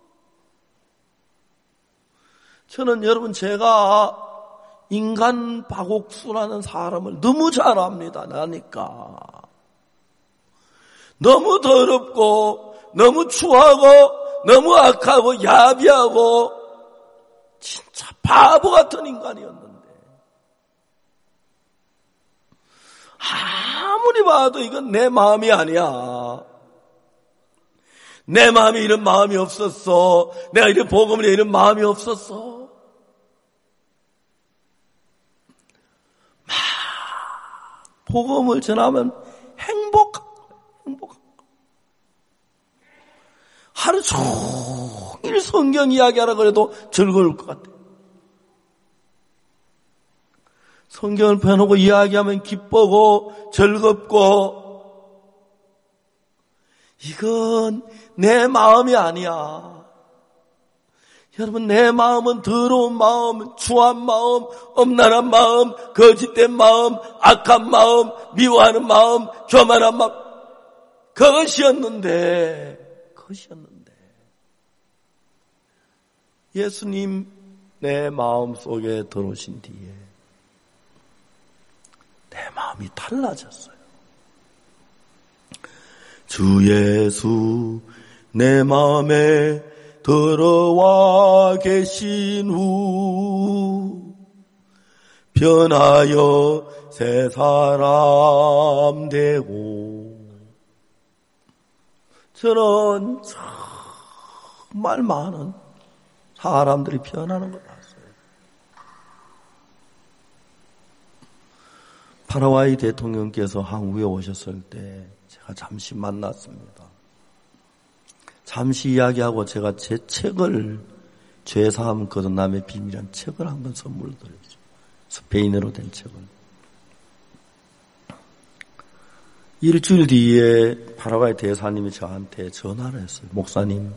저는 여러분 제가 인간 박옥수라는 사람을 너무 잘 압니다. 나니까 너무 더럽고 너무 추하고 너무 악하고 야비하고 진짜 바보 같은 인간이었는데 아무리 봐도 이건 내 마음이 아니야. 내 마음이 이런 마음이 없었어. 내가 이런 복음을 이런 마음이 없었어. 막 복음을 전하면 행복하고 행복하고 하루 종일 성경 이야기하라 그래도 즐거울 것 같아. 성경을 펴놓고 이야기하면 기쁘고 즐겁고 이건 내 마음이 아니야. 여러분 내 마음은 더러운 마음, 추한 마음, 엄란한 마음, 거짓된 마음, 악한 마음, 미워하는 마음, 교만한 마음 그것이었는데 그것이었는데 예수님 내 마음 속에 들어오신 뒤에 내 마음이 달라졌어요. 주 예수 내 마음에 들어와 계신 후 변하여 새 사람 되고 저는 정말 많은 사람들이 변하는 걸 봤어요. 파라과이 대통령께서 한국에 오셨을 때 제가 잠시 만났습니다. 잠시 이야기하고 제가 제 책을 죄사함 거듭남의 비밀이라는 책을 한번 선물로 드렸죠. 스페인어로 된 책을. 일주일 뒤에 파라과이 대사님이 저한테 전화를 했어요. 목사님,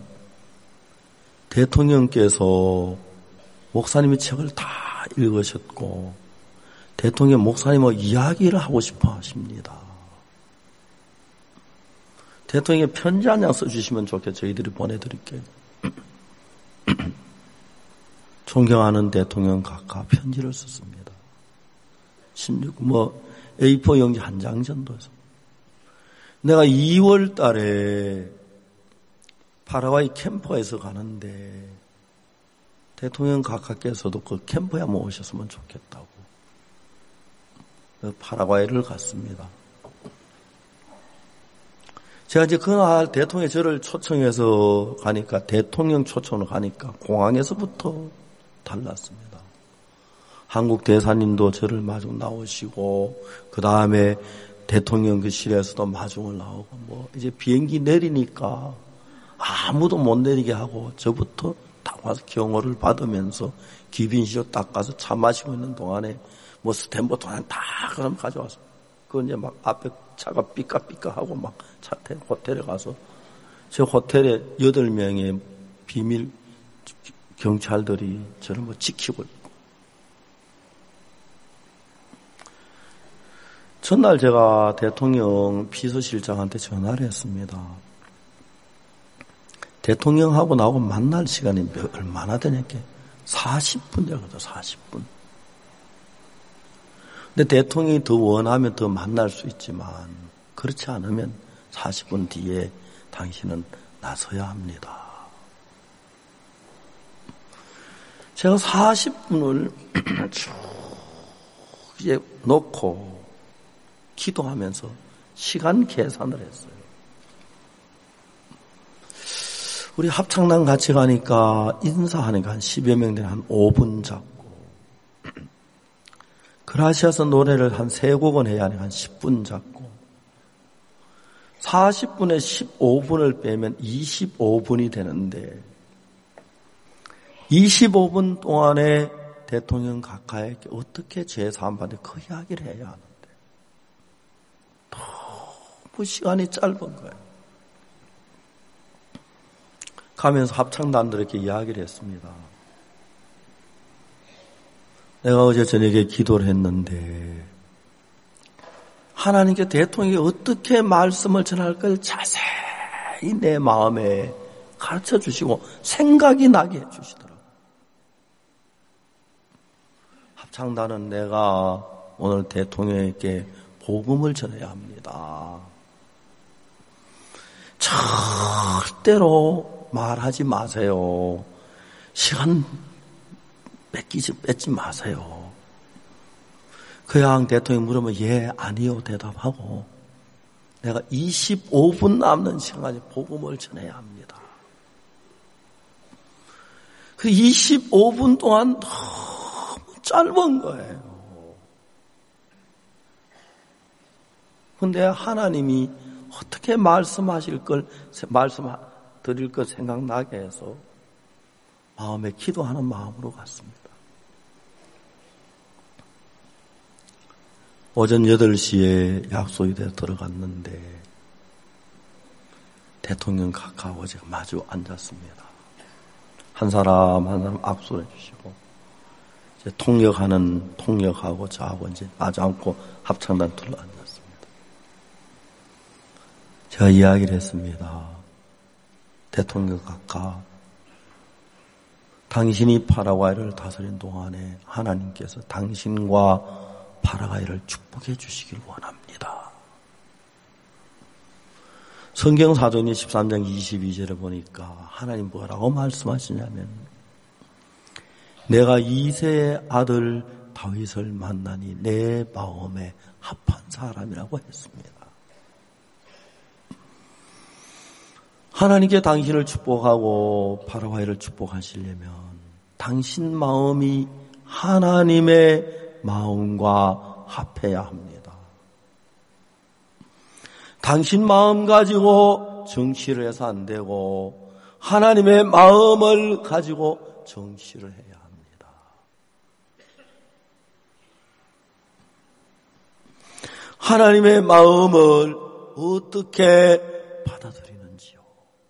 대통령께서 목사님의 책을 다 읽으셨고 대통령 목사님하고 이야기를 하고 싶어 하십니다. 대통령에 편지 한 장 써주시면 좋겠죠. 저희들이 보내드릴게요. 존경하는 대통령 각하 편지를 썼습니다. 십육, 뭐, 에이포 용지 한 장 정도 해서. 내가 이월 달에 파라과이 캠퍼에서 가는데 대통령 각하께서도 그 캠퍼에 한번 오셨으면 좋겠다고. 파라과이를 갔습니다. 제가 이제 그날 대통령이 저를 초청해서 가니까 대통령 초청을 가니까 공항에서부터 달랐습니다. 한국 대사님도 저를 마중 나오시고 그 다음에 대통령 그 실에서도 마중을 나오고 뭐 이제 비행기 내리니까 아무도 못 내리게 하고 저부터 딱 와서 경호를 받으면서 귀빈실로 딱 가서 차 마시고 있는 동안에 뭐 스탠버 동안 다 그럼 가져와서 그 이제 막 앞에 차가 삐까삐까하고 막 차태 호텔에 가서 저 호텔에 여덟 명의 비밀 경찰들이 저를 뭐 지키고 있고 전날 제가 대통령 비서실장한테 전화를 했습니다. 대통령하고 나하고 만날 시간이 얼마나 되냐께 사십 분 되거든. 사십 분. 근데 대통령이 더 원하면 더 만날 수 있지만 그렇지 않으면 사십 분 뒤에 당신은 나서야 합니다. 제가 사십 분을 쭉 이제 놓고 기도하면서 시간 계산을 했어요. 우리 합창단 같이 가니까 인사하니까 한 십여 명 되는 한 오 분 잡고 그라시아서 노래를 한 세 곡은 해야 하니까 한 십 분 잡고 사십 분에 십오 분을 빼면 이십오 분이 되는데 이십오 분 동안에 대통령 각하에게 어떻게 제사함받는 그 이야기를 해야 하는데 너무 시간이 짧은 거예요. 가면서 합창단들에게 이야기를 했습니다. 내가 어제 저녁에 기도를 했는데 하나님께 대통령이 어떻게 말씀을 전할까를 자세히 내 마음에 가르쳐 주시고 생각이 나게 해 주시더라고요. 합창단은 내가 오늘 대통령에게 복음을 전해야 합니다. 절대로 말하지 마세요. 시간 뺏기지, 뺏지 마세요. 그양 대통령이 물으면 예, 아니요 대답하고 내가 이십오 분 남는 시간에 복음을 전해야 합니다. 그 이십오 분 동안 너무 짧은 거예요. 근데 하나님이 어떻게 말씀하실 걸, 말씀 드릴 것 생각나게 해서 마음에 기도하는 마음으로 갔습니다. 오전 여덟 시에 약속이 돼서 들어갔는데 대통령 각하하고 제가 마주 앉았습니다. 한 사람 한 사람 악수를 해주시고 이제 통역하는 통역하고 저하고 이제 마주 앉고 합창단 둘러 앉았습니다. 제가 이야기를 했습니다. 대통령 각하, 당신이 파라과이를 다스린 동안에 하나님께서 당신과 파라과이를 축복해 주시길 원합니다. 성경 사도행전 십삼 장 이십이 절에 보니까 하나님 뭐라고 말씀하시냐면 내가 이새의 아들 다윗을 만나니 내 마음에 합한 사람이라고 했습니다. 하나님께 당신을 축복하고 파라과이를 축복하시려면 당신 마음이 하나님의 마음과 합해야 합니다. 당신 마음 가지고 정치를 해서 안 되고 하나님의 마음을 가지고 정치를 해야 합니다. 하나님의 마음을 어떻게 받아들이는지요.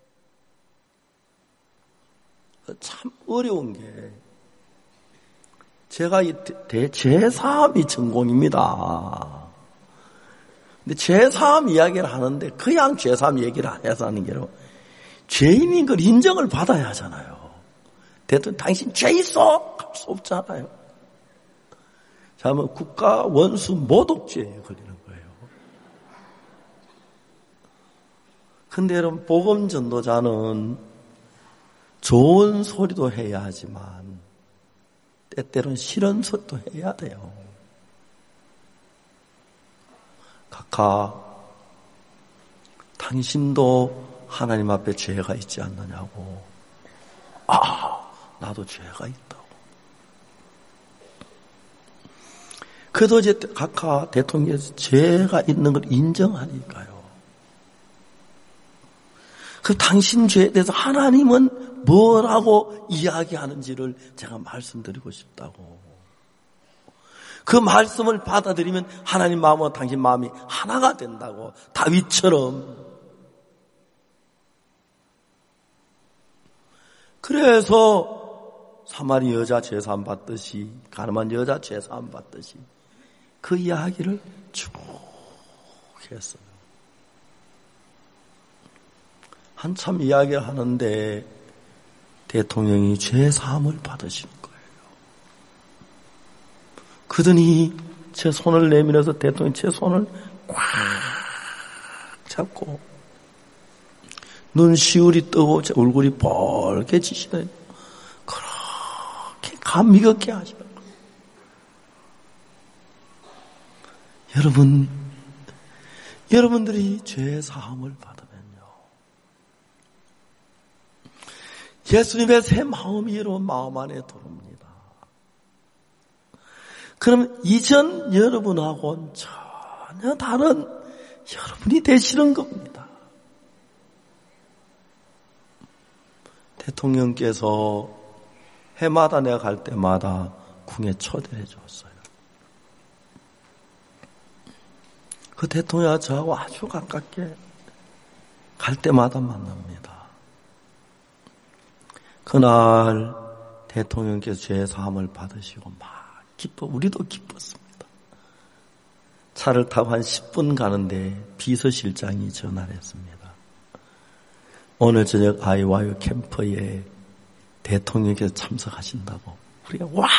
참 어려운 게 제가 이 제삼이 전공입니다. 근데 제삼 이야기를 하는데 그냥 제삼 얘기를 안 해서 하는 게로 죄인인 걸 인정을 받아야 하잖아요. 대통령 당신 죄 있어? 할 수 없잖아요. 자, 뭐 국가 원수 모독죄에 걸리는 거예요. 근데 여러분 복음 전도자는 좋은 소리도 해야 하지만 때때로는 싫은 소리도 해야 돼요. 각하, 당신도 하나님 앞에 죄가 있지 않느냐고. 아, 나도 죄가 있다고. 그래도 이제 각하 대통령에서 죄가 있는 걸 인정하니까요. 그 당신 죄에 대해서 하나님은 뭐라고 이야기하는지를 제가 말씀드리고 싶다고. 그 말씀을 받아들이면 하나님 마음과 당신 마음이 하나가 된다고. 다윗처럼. 그래서 사마리 여자 제사함 받듯이 가늠한 여자 제사함 받듯이 그 이야기를 쭉 했어요. 한참 이야기를 하는데 대통령이 죄사함을 받으신 거예요. 그러더니 제 손을 내밀어서 대통령이 제 손을 꽉 잡고 눈시울이 뜨고 제 얼굴이 벌개지시더니 그렇게 감미롭게 하시더라고요. 여러분, 여러분들이 죄사함을 받으면요 예수님의 새 마음이 여러분 마음 안에 들어옵니다. 그러면 이전 여러분하고는 전혀 다른 여러분이 되시는 겁니다. 대통령께서 해마다 내가 갈 때마다 궁에 초대해 줬어요. 그 대통령과 저하고 아주 가깝게 갈 때마다 만납니다. 그날 대통령께서 죄사함을 받으시고 막 기뻐, 우리도 기뻤습니다. 차를 타고 한 십 분 가는데 비서실장이 전화를 했습니다. 오늘 저녁 아이와요 캠프에 대통령께서 참석하신다고. 우리가 와!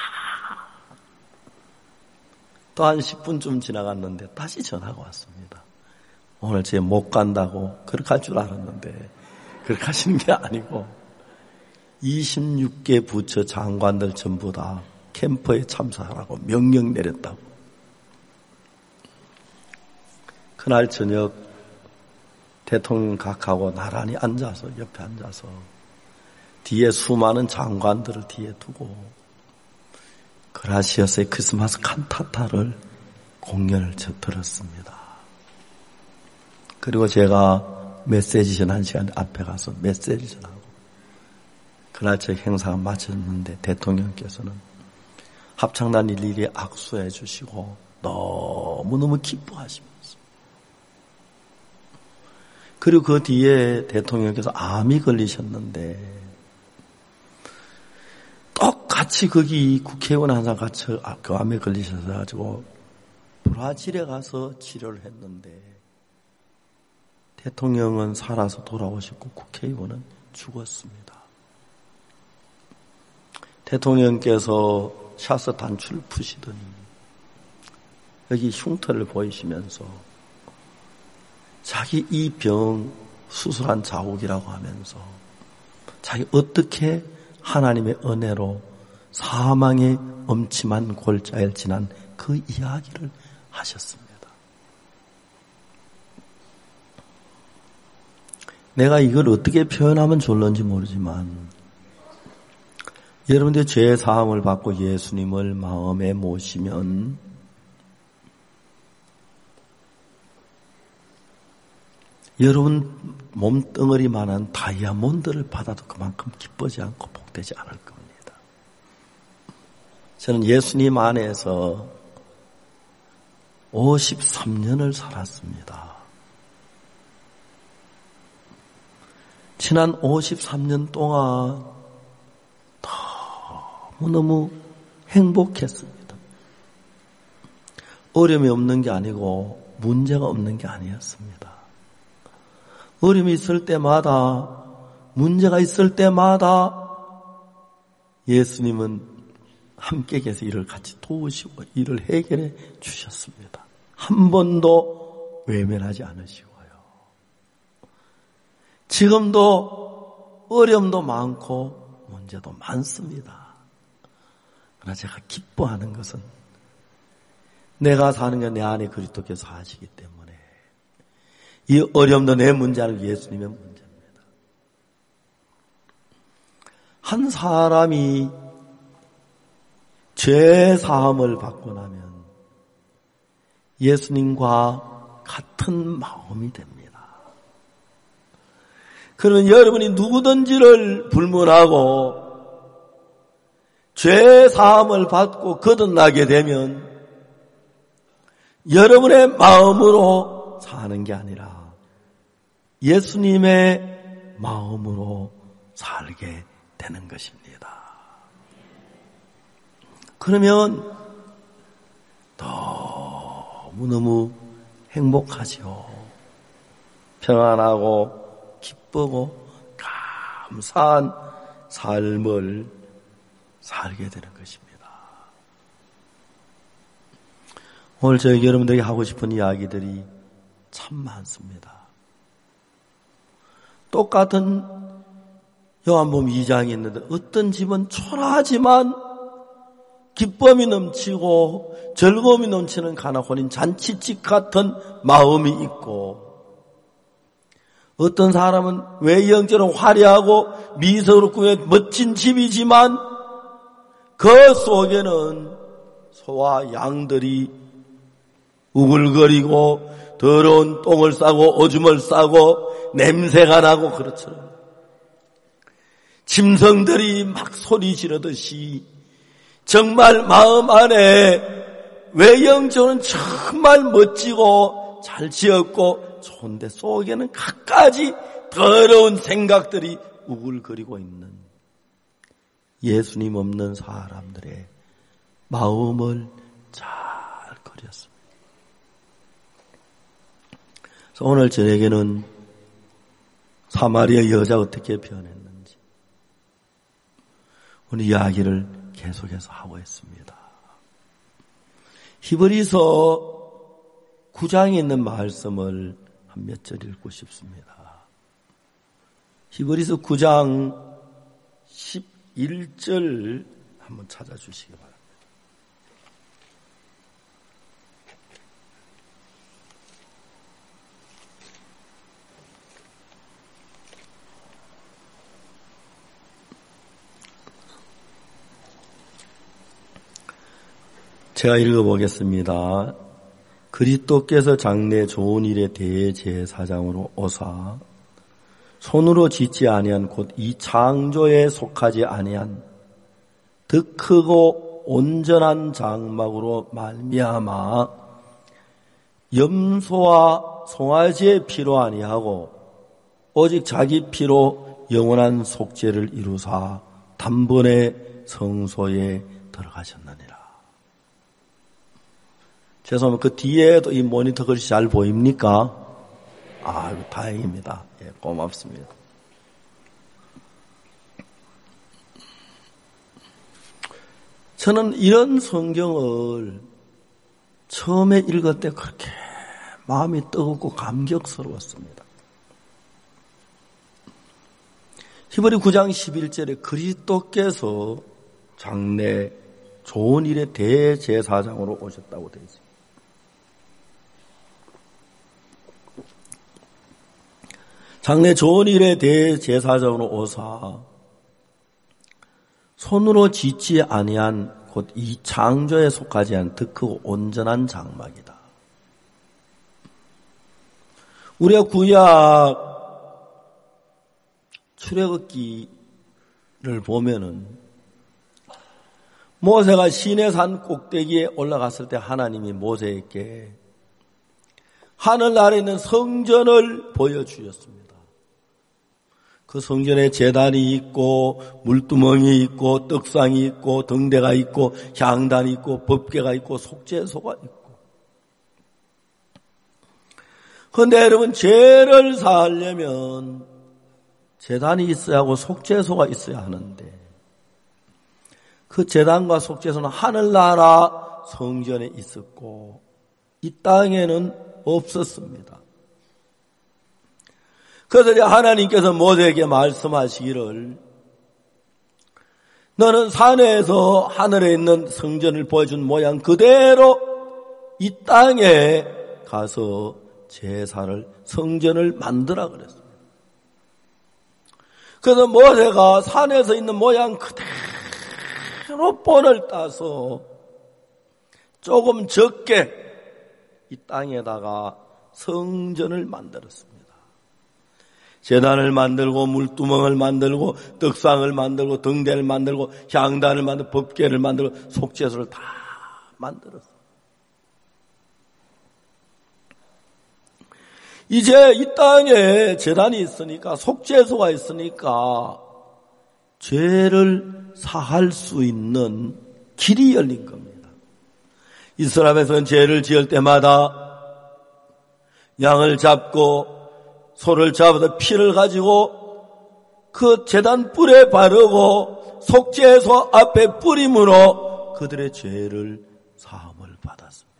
또 한 십 분쯤 지나갔는데 다시 전화가 왔습니다. 오늘 제 못 간다고 그렇게 할 줄 알았는데 그렇게 하시는 게 아니고 이십육 개 부처 장관들 전부 다 캠프에 참석하라고 명령 내렸다고. 그날 저녁 대통령 각하고 나란히 앉아서 옆에 앉아서 뒤에 수많은 장관들을 뒤에 두고 그라시아스의 크리스마스 칸타타를 공연을 들었습니다. 그리고 제가 메시지 전한 시간 앞에 가서 메시지 전하고 그날 저 행사가 마쳤는데 대통령께서는 합창단 일일이 악수해 주시고 너무너무 기뻐하시면서 그리고 그 뒤에 대통령께서 암이 걸리셨는데 똑같이 거기 국회의원 한 사람 같이 그 암에 걸리셔서 가지고 브라질에 가서 치료를 했는데 대통령은 살아서 돌아오셨고 국회의원은 죽었습니다. 대통령께서 샤스 단추를 푸시더니 여기 흉터를 보이시면서 자기 이 병 수술한 자국이라고 하면서 자기 어떻게 하나님의 은혜로 사망의 엄침한 골짜기를 지난 그 이야기를 하셨습니다. 내가 이걸 어떻게 표현하면 좋을런지 모르지만 여러분들 죄 사함을 받고 예수님을 마음에 모시면 여러분 몸덩어리만한 다이아몬드를 받아도 그만큼 기쁘지 않고 복되지 않을 겁니다. 저는 예수님 안에서 오십삼 년을 살았습니다. 지난 오십삼 년 동안 너무너무 행복했습니다. 어려움이 없는 게 아니고 문제가 없는 게 아니었습니다. 어려움이 있을 때마다 문제가 있을 때마다 예수님은 함께 계셔서 이를 같이 도우시고 이를 해결해 주셨습니다. 한 번도 외면하지 않으시고요. 지금도 어려움도 많고 문제도 많습니다. 그러나 제가 기뻐하는 것은 내가 사는 게 내 안에 그리스도께서 사시기 때문에 이 어려움도 내 문제 아니고 예수님의 문제입니다. 한 사람이 죄 사함을 받고 나면 예수님과 같은 마음이 됩니다. 그러면 여러분이 누구든지를 불문하고 죄 사함을 받고 거듭나게 되면 여러분의 마음으로 사는 게 아니라 예수님의 마음으로 살게 되는 것입니다. 그러면 너무너무 행복하지요. 평안하고 기쁘고 감사한 삶을 살게 되는 것입니다. 오늘 저희 여러분들에게 하고 싶은 이야기들이 참 많습니다. 똑같은 요한복음 이 장이 있는데 어떤 집은 초라하지만 기쁨이 넘치고 즐거움이 넘치는 가나혼인 잔치집 같은 마음이 있고 어떤 사람은 외형적으로 화려하고 미소롭고 멋진 집이지만 그 속에는 소와 양들이 우글거리고 더러운 똥을 싸고 오줌을 싸고 냄새가 나고 그렇죠. 짐승들이 막 소리 지르듯이 정말 마음 안에 외형적으로는 정말 멋지고 잘 지었고 좋은데 속에는 갖가지 더러운 생각들이 우글거리고 있는 예수님 없는 사람들의 마음을 잘 그렸습니다. 그래서 오늘 저에게는 사마리아 여자 어떻게 변했는지 오늘 이야기를 계속해서 하고 있습니다. 히브리서 구 장에 있는 말씀을 한 몇 절 읽고 싶습니다. 히브리서 구 장 십일 절 한번 찾아주시기 바랍니다. 제가 읽어보겠습니다. 그리스도께서 장래 좋은 일에 대제사장으로 오사 손으로 짓지 아니한 곧 이 창조에 속하지 아니한 더 크고 온전한 장막으로 말미암아 염소와 송아지의 피로 아니하고 오직 자기 피로 영원한 속죄를 이루사 단번에 성소에 들어가셨느니라. 죄송합니다. 그 뒤에도 이 모니터 글씨 잘 보입니까? 아, 다행입니다. 예, 고맙습니다. 저는 이런 성경을 처음에 읽을 때 그렇게 마음이 뜨겁고 감격스러웠습니다. 히브리 구 장 십일 절에 그리스도께서 장래 좋은 일의 대제사장으로 오셨다고 되어 있습니다. 장래 좋은 일에 대제사장으로 오사 손으로 짓지 아니한 곧 이 창조에 속하지 않은 더 크고 온전한 장막이다. 우리가 구약 출애굽기를 보면은 모세가 시내산 꼭대기에 올라갔을 때 하나님이 모세에게 하늘 아래 있는 성전을 보여주셨습니다. 그 성전에 제단이 있고 물두멍이 있고 떡상이 있고 등대가 있고 향단이 있고 법궤가 있고 속죄소가 있고. 그런데 여러분 죄를 사하려면 제단이 있어야 하고 속죄소가 있어야 하는데 그 제단과 속죄소는 하늘나라 성전에 있었고 이 땅에는 없었습니다. 그래서 하나님께서 모세에게 말씀하시기를 너는 산에서 하늘에 있는 성전을 보여준 모양 그대로 이 땅에 가서 제사를 성전을 만들라 그랬습니다. 그래서 모세가 산에서 있는 모양 그대로 본을 따서 조금 적게 이 땅에다가 성전을 만들었습니다. 제단을 만들고 물두멍을 만들고 떡상을 만들고 등대를 만들고 향단을 만들고 법궤를 만들고 속죄소를 다 만들었어요. 이제 이 땅에 제단이 있으니까 속죄소가 있으니까 죄를 사할 수 있는 길이 열린 겁니다. 이스라엘에서는 죄를 지을 때마다 양을 잡고 소를 잡아서 피를 가지고 그 제단 뿔에 바르고 속죄소 앞에 뿌림으로 그들의 죄를 사함을 받았습니다.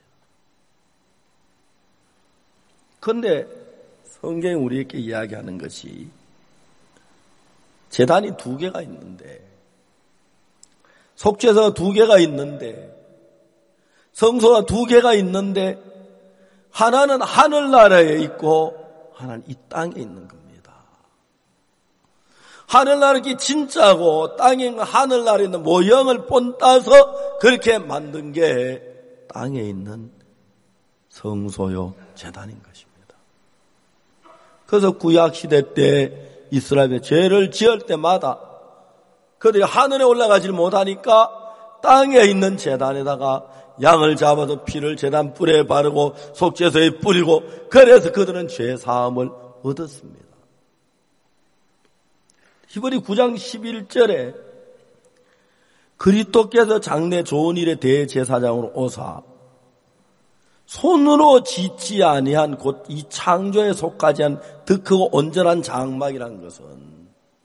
그런데 성경이 우리에게 이야기하는 것이 제단이 두 개가 있는데 속죄소가 두 개가 있는데 성소가 두 개가 있는데 하나는 하늘나라에 있고 하나는 이 땅에 있는 겁니다. 하늘나라는 게 진짜고 땅에 있는 하늘나라에 있는 모형을 본따서 그렇게 만든 게 땅에 있는 성소요 제단인 것입니다. 그래서 구약시대 때 이스라엘의 죄를 지을 때마다 그들이 하늘에 올라가지 못하니까 땅에 있는 제단에다가 양을 잡아서 피를 제단 뿔에 바르고 속죄소에 뿌리고, 그래서 그들은 죄 사함을 얻었습니다. 히브리 구 장 십일 절에 그리스도께서 장래 좋은 일의 대제사장으로 오사 손으로 짓지 아니한 곧 이 창조에 속하지 않은 더 크고 온전한 장막이라는 것은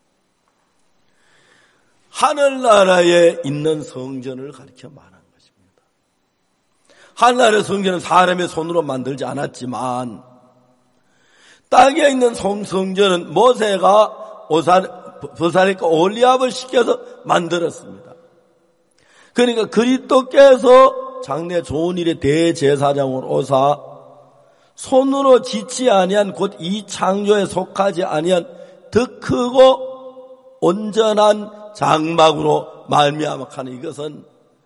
하늘나라에 있는 성전을 가리켜 말하는 것입니다. 하늘나라의 성전은 사람의 손으로 만들지 않았지만 땅에 있는 성전은 모세가 버사니까 올리압을 시켜서 만들었습니다. 그러니까 그리스도께서 장래 좋은 일의 대제사장으로 오사 손으로 짓지 아니한 곧 이 창조에 속하지 아니한 더 크고 온전한 장막으로 말미암아 하는 이것은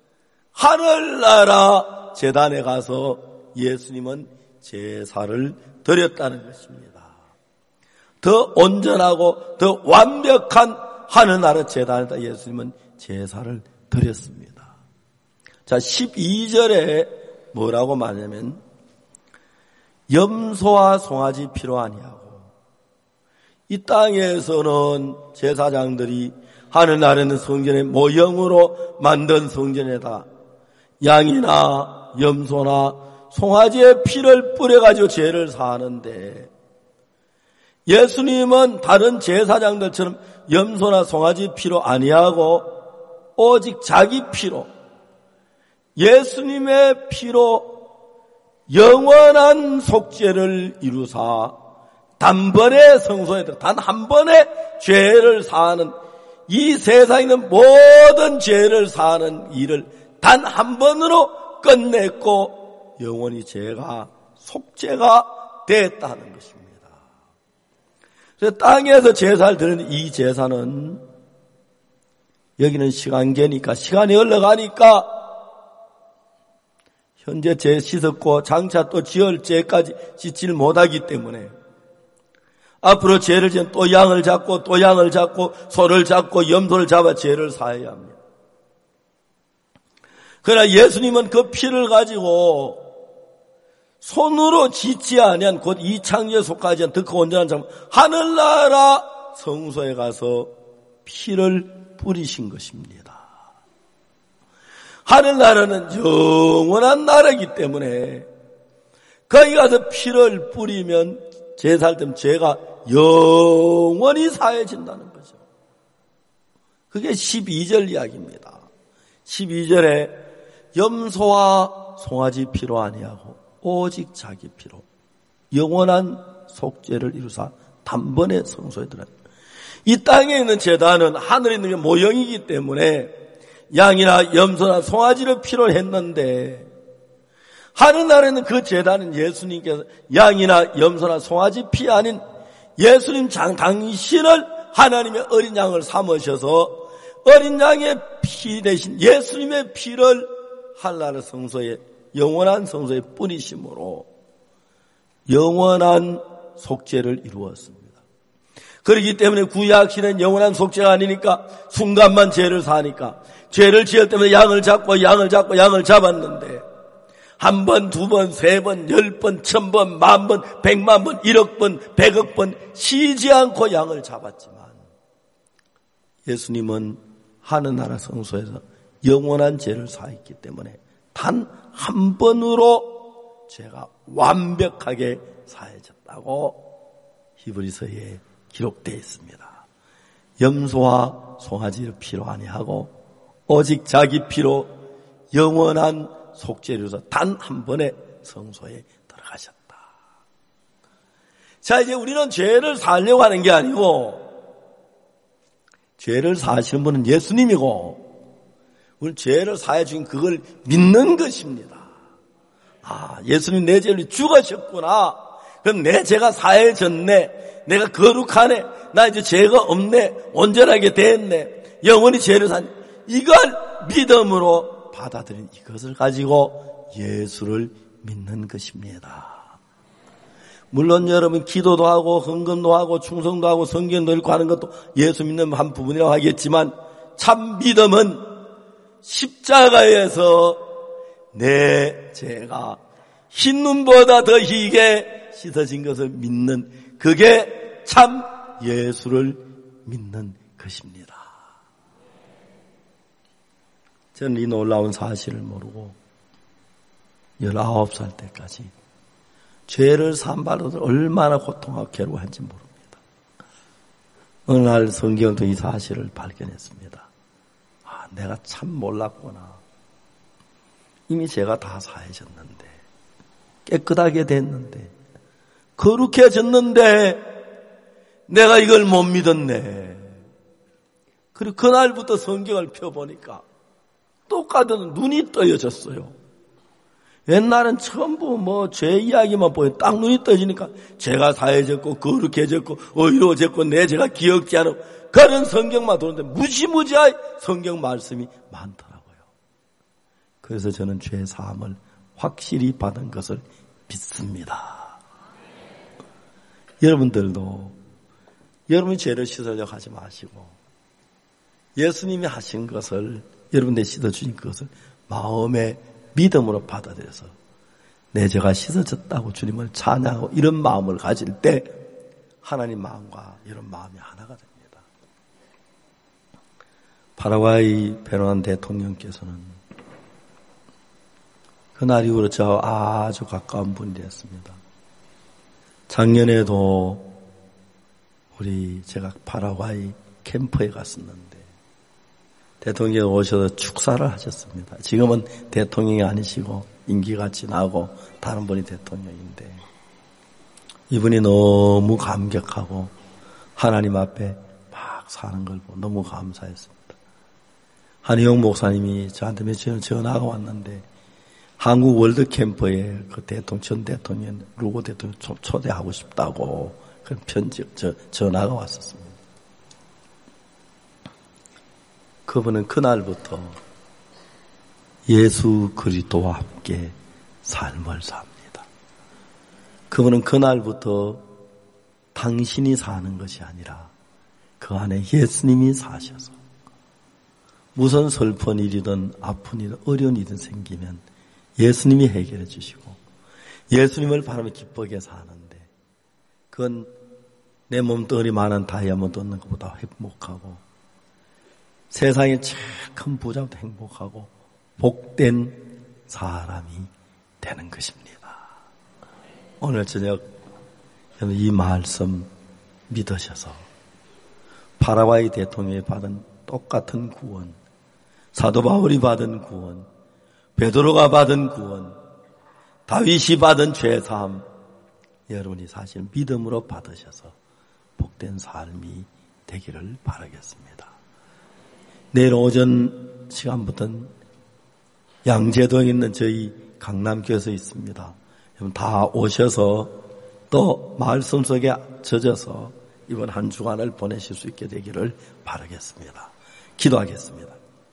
하늘나라 제단에 가서 예수님은 제사를 드렸다는 것입니다. 더 온전하고 더 완벽한 하늘나라 제단에다 예수님은 제사를 드렸습니다. 자, 십이 절에 뭐라고 말하냐면 염소와 송아지 피로 아니하고, 이 땅에서는 제사장들이 하늘나라는 성전의 모형으로 만든 성전에다 양이나 염소나 송아지의 피를 뿌려가지고 죄를 사하는데, 예수님은 다른 제사장들처럼 염소나 송아지 피로 아니하고 오직 자기 피로, 예수님의 피로 영원한 속죄를 이루사 단번에 성소에 들어 단 한 번에 죄를 사하는, 이 세상에 있는 모든 죄를 사하는 일을 단 한 번으로 끝냈고 영원히 죄가 속죄가 됐다는 것입니다. 그래서 땅에서 제사를 드리는 이 제사는 여기는 시간계니까, 시간이 흘러가니까 현재 죄 씻었고 장차 또 지을 죄까지 씻지를 못하기 때문에 앞으로 죄를 지은 또 양을 잡고 또 양을 잡고 소를 잡고 염소를 잡아 죄를 사해야 합니다. 그러나 예수님은 그 피를 가지고 손으로 짓지 아니한 곧 이 창조에 속하지 않은 더 큰 온전한 장막, 하늘나라 성소에 가서 피를 뿌리신 것입니다. 하늘나라는 영원한 나라이기 때문에 거기 가서 피를 뿌리면 제사할 때 죄가 영원히 사해진다는 거죠. 그게 십이 절 이야기입니다. 십이 절에 염소와 송아지 피로 아니하고 오직 자기 피로 영원한 속죄를 이루사 단번에 성소에 들어간다. 이 땅에 있는 제단은 하늘에 있는 게 모형이기 때문에 양이나 염소나 송아지를 피로 했는데, 하늘나라에는 그 제단은 예수님께서 양이나 염소나 송아지 피 아닌 예수님 장 당신을 하나님의 어린 양을 삼으셔서 어린 양의 피 대신 예수님의 피를 하늘나라 성소에, 영원한 성소에 뿌리심으로 영원한 속죄를 이루었습니다. 그렇기 때문에 구약시대는 영원한 속죄가 아니니까 순간만 죄를 사니까 죄를 지을 때마다 양을 잡고 양을 잡고 양을 잡았는데 한 번, 두 번, 세 번, 열 번, 천 번, 만 번, 백만 번, 일억 번, 백억 번 쉬지 않고 양을 잡았지만 예수님은 하늘나라 성소에서 영원한 죄를 사했기 때문에 단 한 번으로 죄가 완벽하게 사해졌다고 히브리서에 기록되어 있습니다. 염소와 송아지를 피로 아니하고 오직 자기 피로 영원한 속죄를 이루어서 단 한 번에 성소에 들어가셨다. 자, 이제 우리는 죄를 사하려고 하는 게 아니고 죄를 사하시는 분은 예수님이고 우리 죄를 사해 주신 그걸 믿는 것입니다. 아, 예수님 내 죄를 죽으셨구나. 그럼 내 죄가 사해졌네. 내가 거룩하네. 나 이제 죄가 없네. 온전하게 됐네. 영원히 죄를 산. 이걸 믿음으로 받아들인 이것을 가지고 예수를 믿는 것입니다. 물론 여러분 기도도 하고 헌금도 하고 충성도 하고 성경도 읽고 하는 것도 예수 믿는 한 부분이라고 하겠지만 참 믿음은 십자가에서 내 죄가 흰 눈보다 더 희게 씻어진 것을 믿는, 그게 참 예수를 믿는 것입니다. 저는 이 놀라운 사실을 모르고 열아홉 살 때까지 죄를 사함받아서 얼마나 고통하고 괴로워한지 모릅니다. 어느 날 성경을 통해 이 사실을 발견했습니다. 아, 내가 참 몰랐구나. 이미 죄가 다 사해졌는데, 깨끗하게 됐는데, 거룩해졌는데 내가 이걸 못 믿었네. 그리고 그날부터 성경을 펴보니까 똑같은 눈이 떠여졌어요. 옛날엔 전부 뭐 죄 이야기만 보여 딱 눈이 떠지니까 죄가 사해졌고 거룩해졌고 의로워졌고 내 죄가 기억지 않고 그런 성경만 도는데 무지무지하게 성경 말씀이 많더라고요. 그래서 저는 죄 사함을 확실히 받은 것을 믿습니다. 여러분들도 여러분이 죄를 씻으려고 하지 마시고 예수님이 하신 것을, 여러분들이 씻어주신 것을 마음에 믿음으로 받아들여서 내 죄가 씻어졌다고 주님을 찬양하고 이런 마음을 가질 때 하나님 마음과 이런 마음이 하나가 됩니다. 파라과이 베르난 대통령께서는 그날 이후로 저 아주 가까운 분이 됐습니다. 작년에도 우리 제가 파라과이 캠프에 갔었는데 대통령이 오셔서 축사를 하셨습니다. 지금은 대통령이 아니시고 임기가 지나고 다른 분이 대통령인데 이분이 너무 감격하고 하나님 앞에 막 사는 걸 보고 너무 감사했습니다. 한희영 목사님이 저한테 며칠 전화가 왔는데 한국 월드캠프에 그 대통령, 전 대통령, 루고 대통령 초대하고 싶다고 그런 편지, 저, 전화가 왔었습니다. 그분은 그날부터 예수 그리스도와 함께 삶을 삽니다. 그분은 그날부터 당신이 사는 것이 아니라 그 안에 예수님이 사셔서 무슨 슬픈 일이든 아픈 일이든 어려운 일이든 생기면 예수님이 해결해 주시고 예수님을 바라며 기쁘게 사는데 그건 내 몸뚱어리 많은 다이아몬드 얻는 것보다 행복하고 세상에 제일 큰 부자보다 행복하고 복된 사람이 되는 것입니다. 오늘 저녁 이 말씀 믿으셔서 파라과이 대통령이 받은 똑같은 구원, 사도 바울이 받은 구원, 베드로가 받은 구원, 다윗이 받은 죄사함, 여러분이 사실 믿음으로 받으셔서 복된 삶이 되기를 바라겠습니다. 내일 오전 시간부터는 양재동에 있는 저희 강남교회에서 있습니다. 여러분 다 오셔서 또 말씀 속에 젖어서 이번 한 주간을 보내실 수 있게 되기를 바라겠습니다. 기도하겠습니다.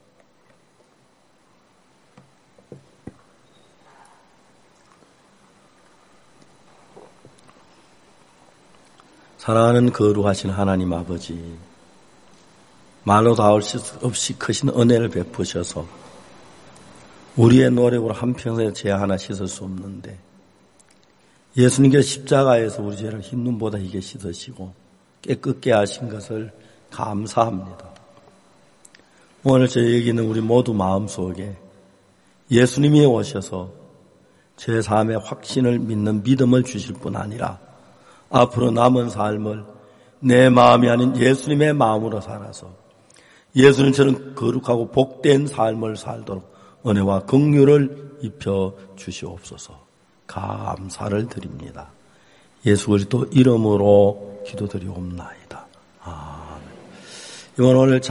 사랑하는 거룩하신 하나님 아버지, 말로 다 할 수 없이 크신 은혜를 베푸셔서 우리의 노력으로 한평생에 죄 하나 씻을 수 없는데 예수님께서 십자가에서 우리 죄를 흰 눈보다 희게 씻으시고 깨끗게 하신 것을 감사합니다. 오늘 저희 여기 있는 우리 모두 마음속에 예수님이 오셔서 죄 사함의 확신을 믿는 믿음을 주실 뿐 아니라 앞으로 남은 삶을 내 마음이 아닌 예수님의 마음으로 살아서 예수님처럼 거룩하고 복된 삶을 살도록 은혜와 긍휼을 입혀 주시옵소서. 감사를 드립니다. 예수 그리스도 이름으로 기도드리옵나이다. 아멘. 이번 오늘